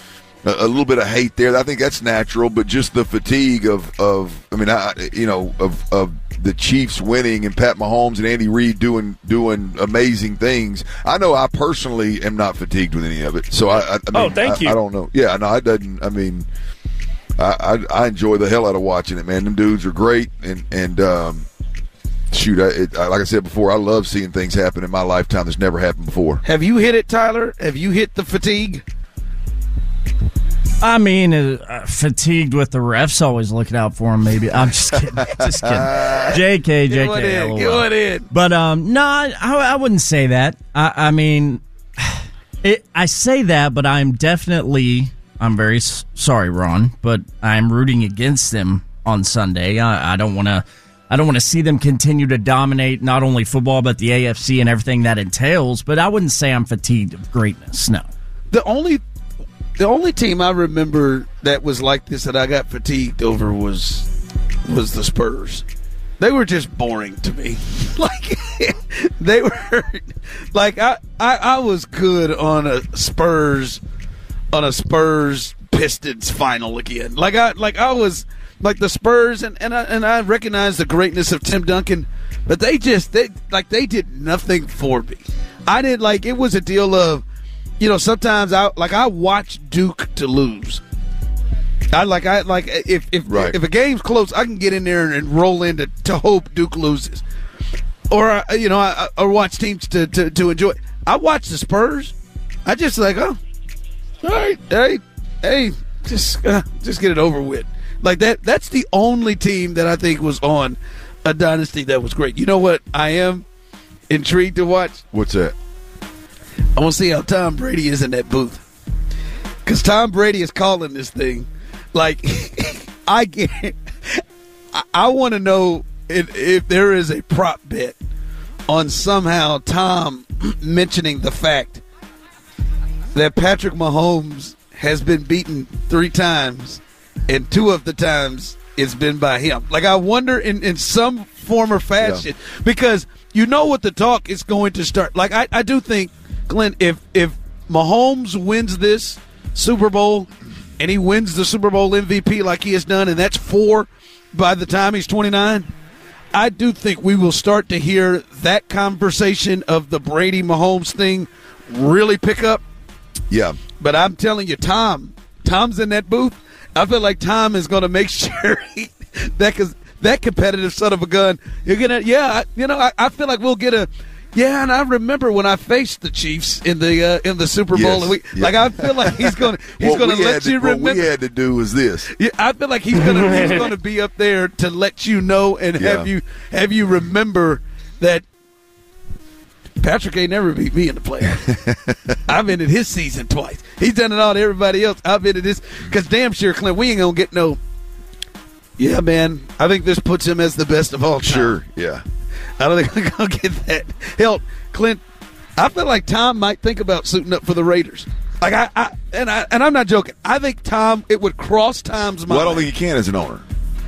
a little bit of hate there. I think that's natural, but just the fatigue of of I mean, I, you know, of of the Chiefs winning and Pat Mahomes and Andy Reid doing doing amazing things. I know I personally am not fatigued with any of it. So I, I, I mean, oh, thank I, you. I don't know. Yeah, no, it doesn't. I mean, I, I I enjoy the hell out of watching it, man. Them dudes are great, and and. Um, Shoot, I, it, I, like I said before, I love seeing things happen in my lifetime that's never happened before. Have you hit it, Tyler? Have you hit the fatigue? I mean, uh, fatigued with the refs always looking out for him, maybe. I'm just kidding. Just kidding. J K, J K. Get one in. Get one in. But, um, no, I, I wouldn't say that. I, I mean, it, I say that, but I'm definitely, I'm very sorry, Ron, but I'm rooting against them on Sunday. I, I don't want to. I don't want to see them continue to dominate not only football but the A F C and everything that entails, but I wouldn't say I'm fatigued of greatness, no. The only the only team I remember that was like this that I got fatigued over was was the Spurs. They were just boring to me. Like they were like I, I I was good on a Spurs on a Spurs Pistons final again. Like I like I was like the Spurs and, and I and I recognize the greatness of Tim Duncan, but they just they like they did nothing for me. I didn't like it was a deal of, you know, sometimes I like I watch Duke to lose. I like I like if if right. if a game's close, I can get in there and, and roll in to, to hope Duke loses, or uh, you know, I, or watch teams to, to, to enjoy. I watch the Spurs. I just like oh, all right, hey, hey, just uh, just get it over with. Like that. That's the only team that I think was on a dynasty that was great. You know what? I am intrigued to watch. What's that? I want to see how Tom Brady is in that booth, because Tom Brady is calling this thing. Like, I get, I, I want to know if, if there is a prop bet on somehow Tom mentioning the fact that Patrick Mahomes has been beaten three times, and two of the times it's been by him. Like, I wonder in, in some form or fashion, yeah. because you know what the talk is going to start. Like, I, I do think, Glenn, if if Mahomes wins this Super Bowl and he wins the Super Bowl M V P like he has done, and that's four by the time he's twenty-nine, I do think we will start to hear that conversation of the Brady-Mahomes thing really pick up. Yeah. But I'm telling you, Tom, Tom's in that booth. I feel like Tom is going to make sure he, that cause that competitive son of a gun, you're going to, yeah, you know, I, I feel like we'll get a, yeah, and I remember when I faced the Chiefs in the uh, in the Super Bowl, yes, and we, yeah. like I feel like he's going to he's going to let to, you remember. What we had to do was this. Yeah, I feel like he's going to he's going to be up there to let you know and yeah. have you have you remember that Patrick ain't never beat me in the playoffs. I've ended his season twice. He's done it all to everybody else. I've ended this because damn sure, Clint, we ain't gonna get no. Yeah, man, I think this puts him as the best of all time. Sure, yeah. I don't think we're going to get that. Hell, Clint, I feel like Tom might think about suiting up for the Raiders. Like I, I and I and I'm not joking. I think Tom, it would cross Tom's mind. Well, I don't think he can as an owner.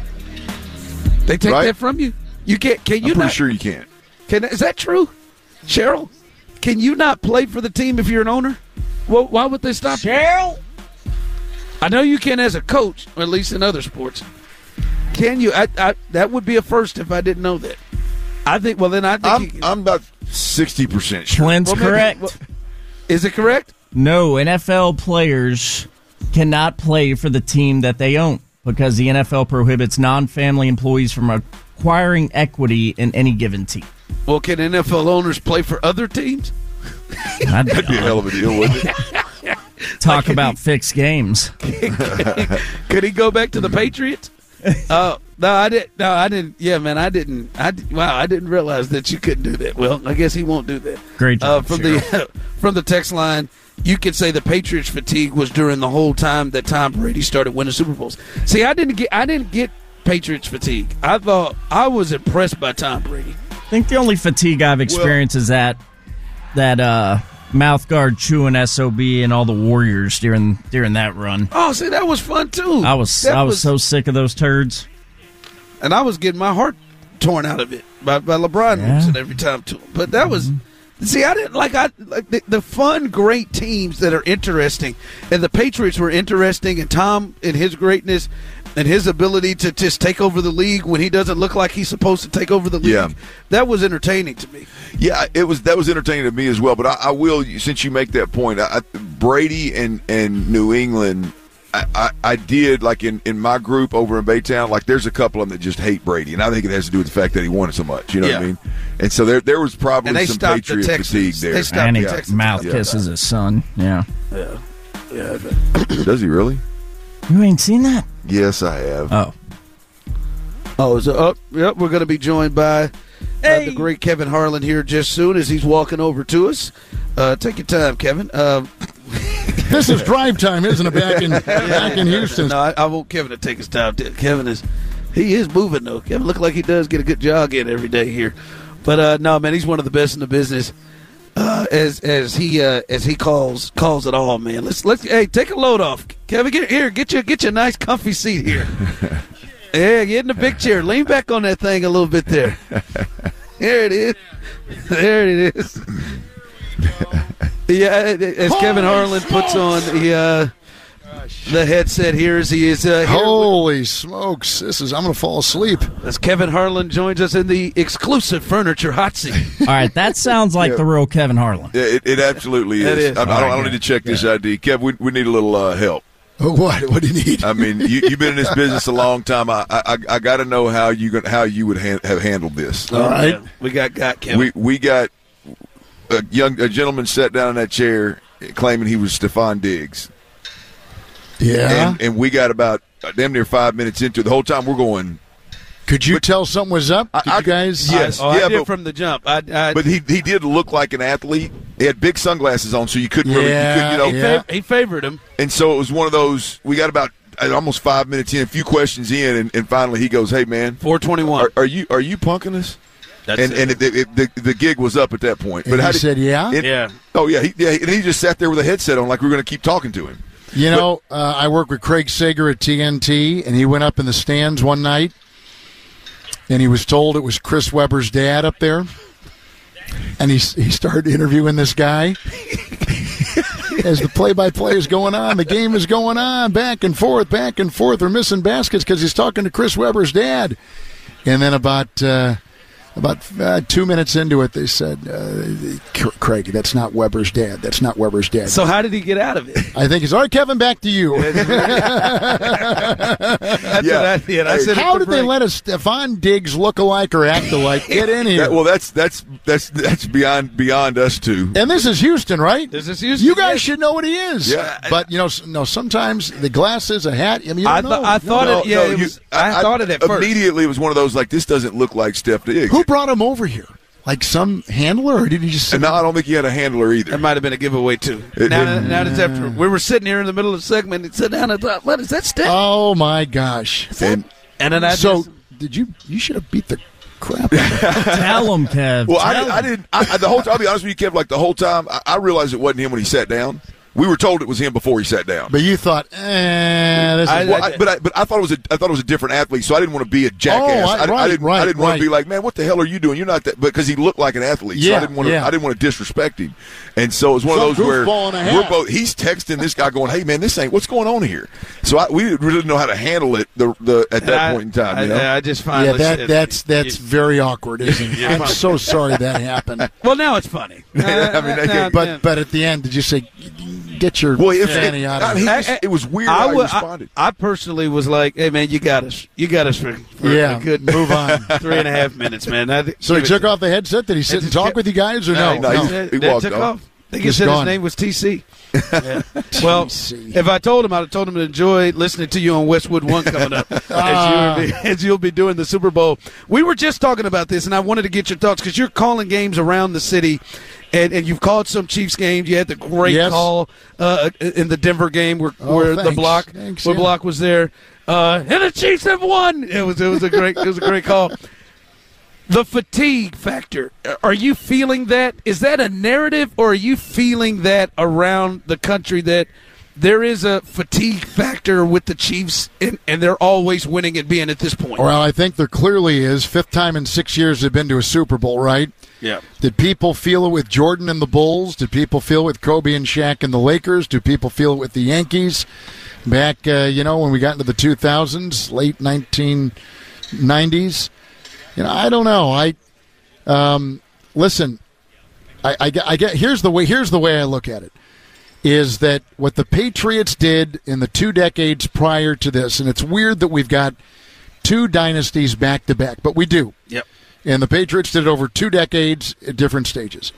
They take right? that from you? You can't. Can you? I'm pretty not, sure you can't. Can is that true, Cheryl? Can you not play for the team if you're an owner? Well, why would they stop you? Cheryl? I know you can as a coach, or at least in other sports. Can you? I, I, that would be a first if I didn't know that. I think. Well, then I think I'm, he, I'm about sixty percent sure. Clint's well, maybe, correct. Well, is it correct? No, N F L players cannot play for the team that they own because the N F L prohibits non-family employees from acquiring equity in any given team. Well, can N F L owners play for other teams? That'd That'd be a hell of a deal, wouldn't it? Talk like, about he, fixed games. Could he go back to the Patriots? Oh no, I didn't. No, I didn't. Yeah, man, I didn't. I wow, I didn't realize that you couldn't do that. Well, I guess he won't do that. Great job, uh, from Cheryl. the from the text line. You could say the Patriots fatigue was during the whole time that Tom Brady started winning Super Bowls. See, I didn't get. I didn't get Patriots fatigue. I thought I was impressed by Tom Brady. I think the only fatigue I've experienced well, is that that uh, mouth guard chewing S O B and all the Warriors during during that run. Oh, see, that was fun too. I was that I was, was so sick of those turds, and I was getting my heart torn out of it by, by LeBron yeah. losing every time to him. But that was see, I didn't like I like the, the fun, great teams that are interesting, and the Patriots were interesting, and Tom and his greatness. And his ability to just take over the league when he doesn't look like he's supposed to take over the league, yeah. that was entertaining to me. Yeah, it was. That was entertaining to me as well. But I, I will, since you make that point, I, Brady and, and New England, I, I, I did, like in, in my group over in Baytown, like there's a couple of them that just hate Brady. And I think it has to do with the fact that he won it so much. You know yeah. what I mean? And so there there was probably and they some Patriot the fatigue there. They stopped and the he Texans. mouth yeah. kisses his son. Yeah. Yeah. Yeah. Does he really? You ain't seen that? Yes, I have. Oh. Oh, so oh, yep, we're going to be joined by uh, hey. the great Kevin Harlan here just soon as he's walking over to us. Uh, take your time, Kevin. Uh, this is drive time, isn't it? Back in back in Houston. No, I, I want Kevin to take his time. Kevin is he is moving though. Kevin look like he does get a good jog in every day here. But uh, no, man, he's one of the best in the business. uh, as as he uh, as he calls calls it all, man. Let's let's hey take a load off, Kevin. Get here, get you get you a nice comfy seat here. Yeah, get in the big chair. Lean back on that thing a little bit there. There it is. There it is. Yeah, as Kevin Harlan puts on the uh, the headset here, as he is. Uh, here Holy with, smokes! This is. I'm going to fall asleep. As Kevin Harlan joins us in the exclusive furniture hot seat. All right, that sounds like yeah. the real Kevin Harlan. Yeah, it, it absolutely is. is. I, I, don't, I don't need to check this yeah. I D. Kev, we, we need a little uh, help. What? What do you need? I mean, you, you've been in this business a long time. I I, I got to know how you how you would ha- have handled this. All right, yeah. we got got Kevin. We we got a young a gentleman sat down in that chair claiming he was Stephon Diggs. Yeah, and, and we got about damn near five minutes into it. The whole time we're going. Could you but, tell something was up? Did I, you guys? Yes, oh, yeah, I did but, from the jump. I, I, but he he did look like an athlete. He had big sunglasses on, so you couldn't yeah, really. You couldn't, you know, he, yeah. fav- he favored him, and so it was one of those. We got about almost five minutes in, a few questions in, and, and finally he goes, "Hey, man, four twenty-one. Are, are you are you punking us?" That's and it. and it, it, the the gig was up at that point. And but he how did, said, "Yeah, it, yeah, oh yeah, he, yeah." And he just sat there with a headset on, like we were going to keep talking to him. You know, but, uh, I work with Craig Sager at T N T, and he went up in the stands one night, and he was told it was Chris Webber's dad up there, and he he started interviewing this guy. As the play-by-play is going on, the game is going on, back and forth, back and forth. They're missing baskets because he's talking to Chris Webber's dad. And then about uh, about uh, two minutes into it, they said, uh, Craig, that's not Webber's dad. That's not Webber's dad. So how did he get out of it? I think he's, all right, Kevin, back to you. That's yeah. what I did. I said How did they let a Stephon Diggs look-alike or act-alike get in here? That, well, that's that's that's that's beyond beyond us two. And this is Houston, right? This is Houston. You guys yes. should know what he is. Yeah. But, you know, no. sometimes the glasses, a hat, I mean, you don't I, th- know. I thought no, it, yeah, no, it you, was, I, I thought it at immediately, first. Immediately it was one of those, like, this doesn't look like Steph Diggs. Who brought him over here? Like some handler, or did he just sit No, I don't think he had a handler either. That might have been a giveaway, too. It, now, it, now that's after. We were sitting here in the middle of the segment and sit down and thought, what is that Steph? Oh, my gosh. And, and then I So, just, did you, you should have beat the crap out of him. Tell him, Kev. Well, Tell I, I didn't. I, the whole time, I'll be honest with you, Kev. Like the whole time, I, I realized it wasn't him when he sat down. We were told it was him before he sat down. But you thought, eh, this is... I, well, I, but I, but I thought it was a I thought it was a different athlete, so I didn't want to be a jackass. Oh, I- I, right, I didn't right, I didn't right. want to be like, man, what the hell are you doing? You're not that, because he looked like an athlete. So Yeah, I didn't want to. yeah. I didn't want to disrespect him, and so it was one Some of those where goofball in a we're hat. both. He's texting this guy, going, "Hey, man, this ain't what's going on here." So I, we really didn't know how to handle it. The the at that I, point in time, I, you know. I just Yeah, finally that, said, that's that's you- very awkward, isn't it? You're I'm fine. so sorry that happened. Well, now it's funny. I mean, they Now- can- But now- but at the end, did you say, get your Well, if, fanny it, out I of mean, here? he just- it was weird I, how he would- responded. I, I personally was like, "Hey, man, you got us. You got us for, for Yeah, a good move on. three and a half minutes, man." I, So he give it took to- off the headset? Did he sit and just talk kept- with you guys, or no? no, he's- That- he that walked took off. off. I think he Just said gone. his name was T C. Yeah. Well, T C. if I told him, I'd have told him to enjoy listening to you on Westwood One coming up as, Ah. you'll be, as you'll be doing the Super Bowl. We were just talking about this, and I wanted to get your thoughts because you're calling games around the city, and, and you've called some Chiefs games. You had the great Yes. call uh, in the Denver game where, Oh, where the thanks. block Thanks, where yeah. block was there, uh, and the Chiefs have won. It was it was a great it was a great call. The fatigue factor. Are you feeling that? Is that a narrative, or are you feeling that around the country that there is a fatigue factor with the Chiefs and, and they're always winning and being at this point? Well, I think there clearly is. Fifth time in six years they've been to a Super Bowl, right? Yeah. Did people feel it with Jordan and the Bulls? Did people feel it with Kobe and Shaq and the Lakers? Do people feel it with the Yankees back, uh, you know, when we got into the two thousands, late nineteen nineties? You know, I don't know. I um, listen. I, I, get- I get. Here's the way. Here's the way I look at it. Is that what the Patriots did in the two decades prior to this? And it's weird that we've got two dynasties back to back, but we do. Yep. And the Patriots did it over two decades at different stages.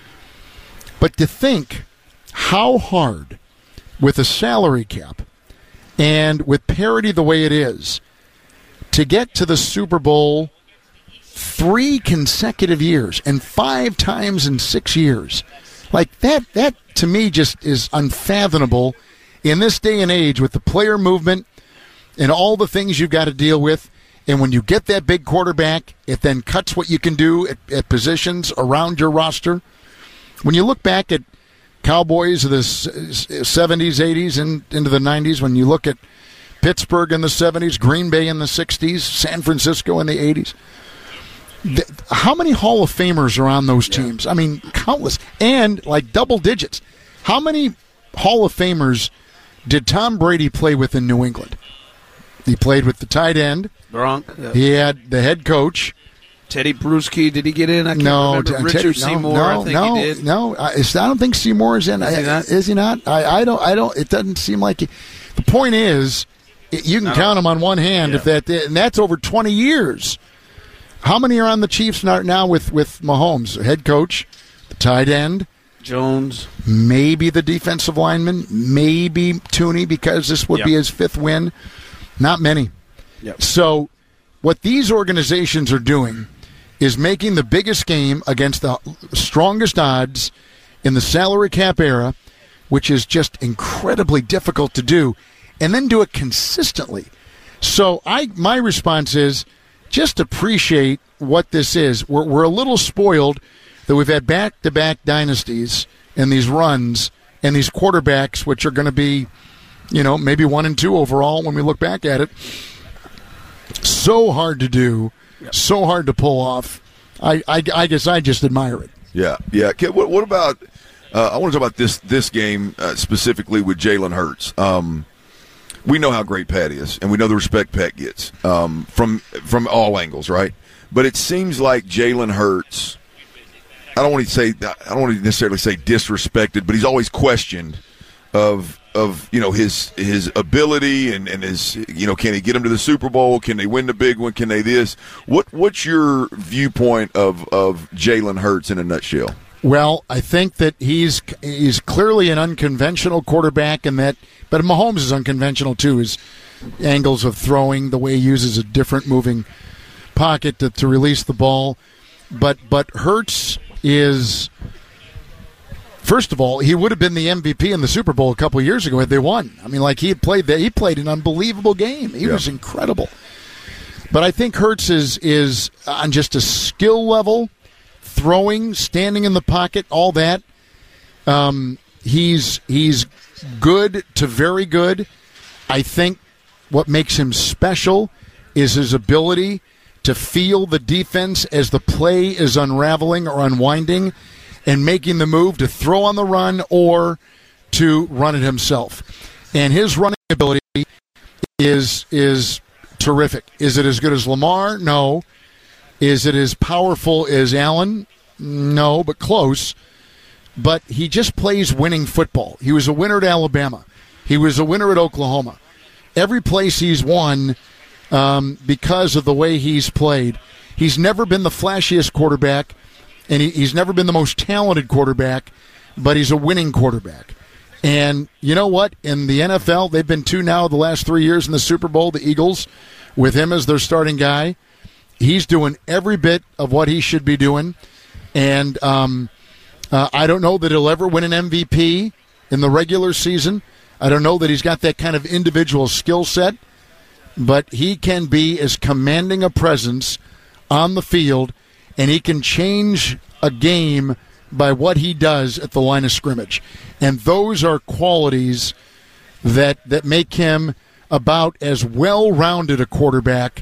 But to think how hard, with a salary cap and with parity the way it is, to get to the Super Bowl three consecutive years and five times in six years. Like that, that to me just is unfathomable in this day and age with the player movement and all the things you've got to deal with. And when you get that big quarterback, it then cuts what you can do at, at positions around your roster. when you look back at Cowboys of the seventies, eighties, and into the nineties, when you look at Pittsburgh in the seventies, Green Bay in the sixties, San Francisco in the eighties, th- how many Hall of Famers are on those teams? Yeah. I mean, countless. And, like, double digits. How many Hall of Famers did Tom Brady play with in New England? He played with the tight end. Gronk. Yeah. He had the head coach. Teddy Bruschi, did he get in? I can't no, remember. T- Richard Teddy, Seymour, no, I think no, he did. No, I, I don't think Seymour is in. Is he not? Is he not? I, I don't. I don't. It doesn't seem like. He, the point is, it, you can count them on one hand. Yeah. If that, and that's over twenty years. How many are on the Chiefs now with with Mahomes, head coach, the tight end, Jones, maybe the defensive lineman, maybe Tooney, because this would yep. be his fifth win. Not many. Yep. So, what these organizations are doing is making the biggest game against the strongest odds in the salary cap era, which is just incredibly difficult to do, and then do it consistently. So I, my response is just appreciate what this is. We're, we're a little spoiled that we've had back-to-back dynasties and these runs and these quarterbacks, which are going to be, you know, maybe one and two overall when we look back at it. So hard to do. Yep. So hard to pull off. I, I, I guess I just admire it. Yeah, yeah. What, what about? Uh, I want to talk about this this game uh, specifically with Jalen Hurts. Um, we know how great Pat is, and we know the respect Pat gets um, from from all angles, right? But it seems like Jalen Hurts. I don't want to say. I don't want to necessarily say disrespected, but he's always questioned of. Of you know his his ability and, and his you know can he get him to the Super Bowl? Can they win the big one? Can they this? What what's your viewpoint of of Jalen Hurts in a nutshell? Well, I think that he's he's clearly an unconventional quarterback, and that but Mahomes is unconventional too. His angles of throwing, the way he uses a different moving pocket to, to release the ball, but but Hurts is. First of all, he would have been the M V P in the Super Bowl a couple of years ago had they won. I mean, like he had played that. He played an unbelievable game. He yeah. was incredible. But I think Hurts is is on just a skill level, throwing, standing in the pocket, all that. Um, he's he's good to very good. I think what makes him special is his ability to feel the defense as the play is unraveling or unwinding, and making the move to throw on the run or to run it himself. And his running ability is is terrific. Is it as good as Lamar? No. Is it as powerful as Allen? No, but close. But he just plays winning football. He was a winner at Alabama. He was a winner at Oklahoma. Every place he's won um, because of the way he's played. He's never been the flashiest quarterback, and he, he's never been the most talented quarterback, but he's a winning quarterback. And you know what? In the N F L, they've been two now the last three years in the Super Bowl, the Eagles, with him as their starting guy. He's doing every bit of what he should be doing. And um, uh, I don't know that he'll ever win an M V P in the regular season. I don't know that he's got that kind of individual skill set. But he can be as commanding a presence on the field, and he can change a game by what he does at the line of scrimmage. And those are qualities that that make him about as well-rounded a quarterback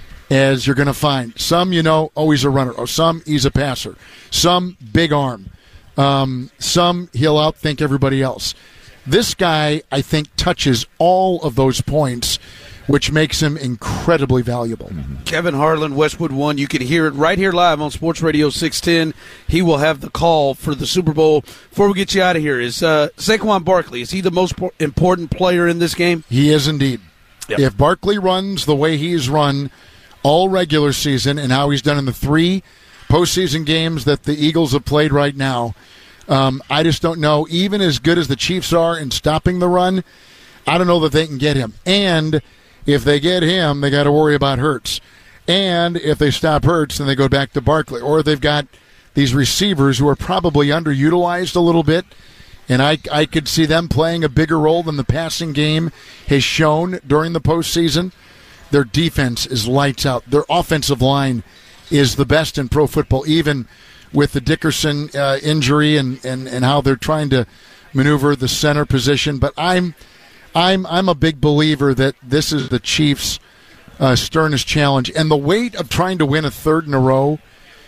as you're going to find. Some, you know, oh, he's a runner. Oh, some, he's a passer. Some, big arm. Um, some, he'll outthink everybody else. This guy, I think, touches all of those points, which makes him incredibly valuable. Mm-hmm. Kevin Harlan, Westwood One. You can hear it right here live on Sports Radio six ten. He will have the call for the Super Bowl. Before we get you out of here, is uh, Saquon Barkley, is he the most important player in this game? He is indeed. Yep. If Barkley runs the way he's run all regular season and how he's done in the three postseason games that the Eagles have played right now, um, I just don't know. Even as good as the Chiefs are in stopping the run, I don't know that they can get him. And if they get him, they got to worry about Hurts. And if they stop Hurts, then they go back to Barkley. Or they've got these receivers who are probably underutilized a little bit, and I, I could see them playing a bigger role than the passing game has shown during the postseason. Their defense is lights out. Their offensive line is the best in pro football, even with the Dickerson uh, injury and, and, and how they're trying to maneuver the center position. But I'm I'm I'm a big believer that this is the Chiefs' uh, sternest challenge, and the weight of trying to win a third in a row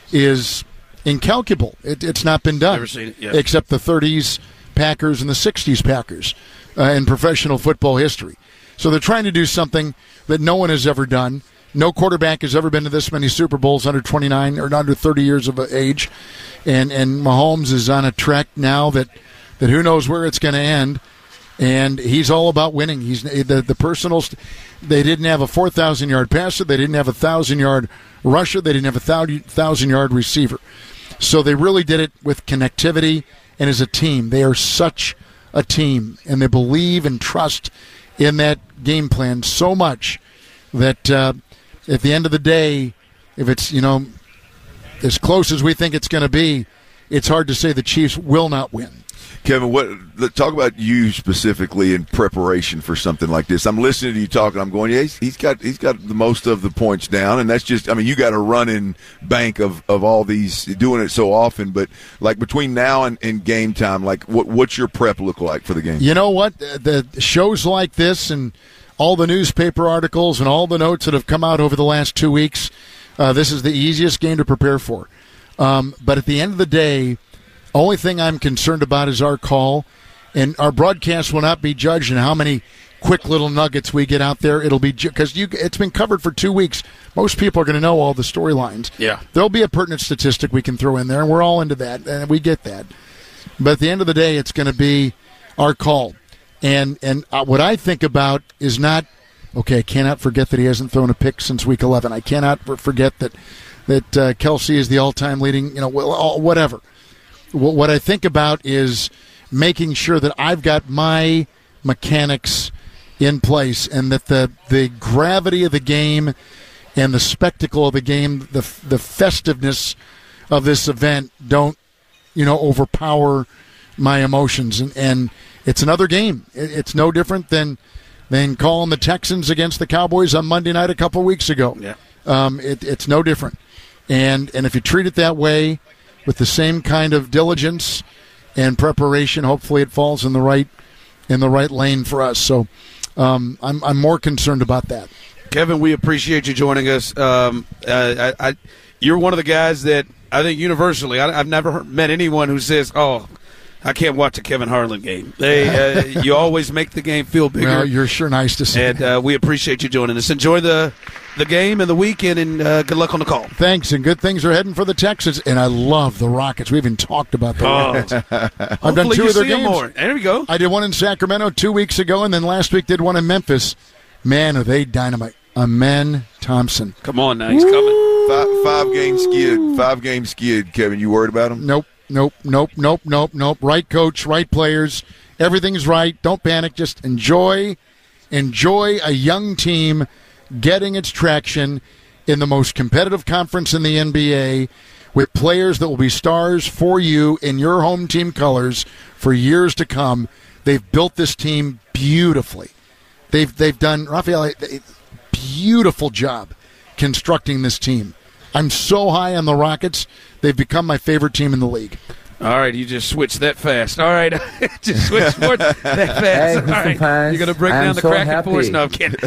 is incalculable. It, it's not been done, Never seen it, yeah. except the thirties Packers and the sixties Packers uh, in professional football history. So they're trying to do something that no one has ever done. No quarterback has ever been to this many Super Bowls under twenty-nine or under thirty years of age, and and Mahomes is on a trek now that that who knows where it's going to end. And he's all about winning. He's the the personal. They didn't have a four thousand yard passer. They didn't have a thousand yard rusher. They didn't have a thousand yard receiver. So they really did it with connectivity and as a team. They are such a team, and they believe and trust in that game plan so much that uh, at the end of the day, if it's you know as close as we think it's going to be, it's hard to say the Chiefs will not win. Kevin, what talk about you specifically in preparation for something like this? I'm listening to you talking. I'm going, yeah, he's, he's got he's got the most of the points down, and that's just. I mean, you got a running bank of, of all these doing it so often. But like between now and, and game time, like what what's your prep look like for the game? You know what? The shows like this and all the newspaper articles and all the notes that have come out over the last two weeks, uh, this is the easiest game to prepare for. Um, but at the end of the day, only thing I'm concerned about is our call, and our broadcast will not be judged in how many quick little nuggets we get out there. It'll be because ju- you it's been covered for two weeks. Most people are going to know all the storylines. Yeah, there'll be a pertinent statistic we can throw in there, and we're all into that, and we get that. But at the end of the day, it's going to be our call, and and uh, what I think about is not okay. I cannot forget that he hasn't thrown a pick since week eleven. I cannot forget that that uh, Kelsey is the all-time leading. You know, whatever. What I think about is making sure that I've got my mechanics in place and that the, the gravity of the game and the spectacle of the game, the the festiveness of this event don't, you know, overpower my emotions. And, and it's another game. It's no different than than calling the Texans against the Cowboys on Monday night a couple weeks ago. Yeah. Um, it, it's no different. And and if you treat it that way, with the same kind of diligence and preparation, hopefully it falls in the right in the right lane for us. So um, I'm I'm more concerned about that. Kevin, we appreciate you joining us. Um, uh, I, I, you're one of the guys that I think universally, I, I've never heard, met anyone who says, "Oh, I can't watch a Kevin Harlan game." They, uh, you always make the game feel bigger. Well, you're sure nice to see. And uh, we appreciate you joining us. Enjoy the the game and the weekend, and uh, good luck on the call. Thanks, and good things are heading for the Texans. And I love the Rockets. We haven't talked about the Rockets. Oh. I've done two of their games. More. There we go. I did one in Sacramento two weeks ago, and then last week did one in Memphis. Man, are they dynamite. Amen Thompson. Come on now, he's Woo! coming. Five, five game skid. Five game skid, Kevin. You worried about him? Nope. Nope, nope, nope, nope, nope. Right coach, right players. Everything's right. Don't panic. Just enjoy, enjoy a young team getting its traction in the most competitive conference in the N B A with players that will be stars for you in your home team colors for years to come. They've built this team beautifully. They've they've done, Raphael, a beautiful job constructing this team. I'm so high on the Rockets. They've become my favorite team in the league. All right, you just switched that fast. All right, just switched sports that fast. Hey, All right, Pines, you're going to break I'm down the so Kraken happy. for us? No, I'm kidding.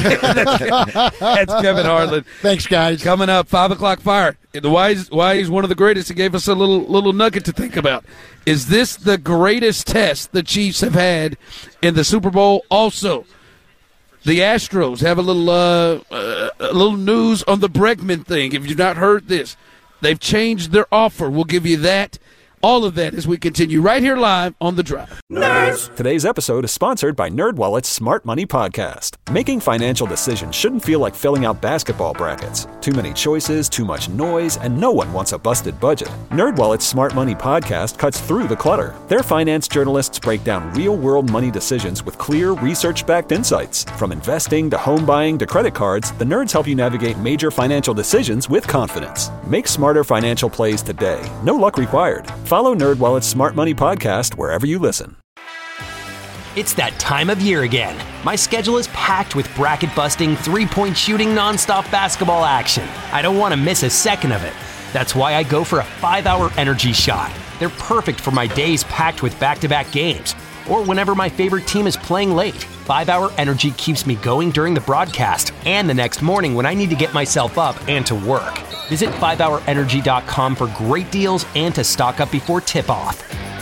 That's Kevin Harlan. Thanks, guys. Coming up, five o'clock fire. The why he's, why he's one of the greatest. He gave us a little little nugget to think about. Is this the greatest test the Chiefs have had in the Super Bowl? Also, the Astros have a little uh, uh, a little news on the Bregman thing. If you've not heard this, they've changed their offer. We'll give you that. All of that as we continue right here live on The Drive. Nerds. Today's episode is sponsored by NerdWallet's Smart Money Podcast. Making financial decisions shouldn't feel like filling out basketball brackets. Too many choices, too much noise, and no one wants a busted budget. NerdWallet's Smart Money Podcast cuts through the clutter. Their finance journalists break down real-world money decisions with clear, research-backed insights. From investing to home buying to credit cards, the nerds help you navigate major financial decisions with confidence. Make smarter financial plays today. No luck required. Follow NerdWallet's Smart Money Podcast wherever you listen. It's that time of year again. My schedule is packed with bracket-busting, three-point shooting, nonstop basketball action. I don't want to miss a second of it. That's why I go for a five-hour energy shot. They're perfect for my days packed with back-to-back games, or whenever my favorite team is playing late. five-hour Energy keeps me going during the broadcast and the next morning when I need to get myself up and to work. Visit five hour energy dot com for great deals and to stock up before tip-off.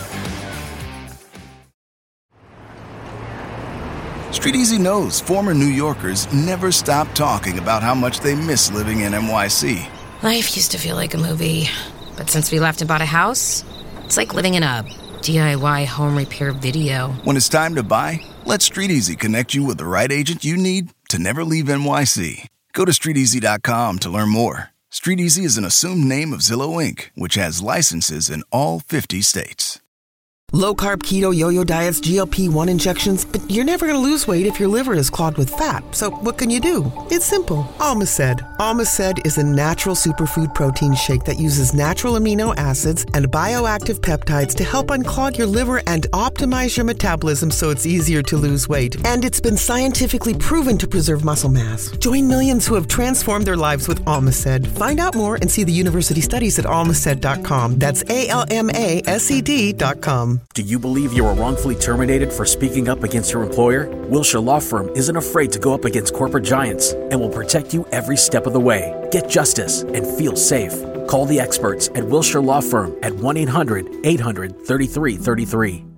Street Easy knows former New Yorkers never stop talking about how much they miss living in N Y C. Life used to feel like a movie, but since we left and bought a house, it's like living in a D I Y home repair video. When it's time to buy, let Street Easy connect you with the right agent you need to never leave N Y C. Go to street easy dot com to learn more. Street Easy is an assumed name of Zillow Incorporated, which has licenses in all fifty states. Low-carb keto yo-yo diets, G L P one injections, but you're never going to lose weight if your liver is clogged with fat. So what can you do? It's simple. Almaced. Almaced is a natural superfood protein shake that uses natural amino acids and bioactive peptides to help unclog your liver and optimize your metabolism so it's easier to lose weight. And it's been scientifically proven to preserve muscle mass. Join millions who have transformed their lives with Almaced. Find out more and see the university studies at almaced dot com. That's A L M A S E D dot com. Do you believe you were wrongfully terminated for speaking up against your employer? Wilshire Law Firm isn't afraid to go up against corporate giants and will protect you every step of the way. Get justice and feel safe. Call the experts at Wilshire Law Firm at one eight hundred eight hundred thirty-three thirty-three.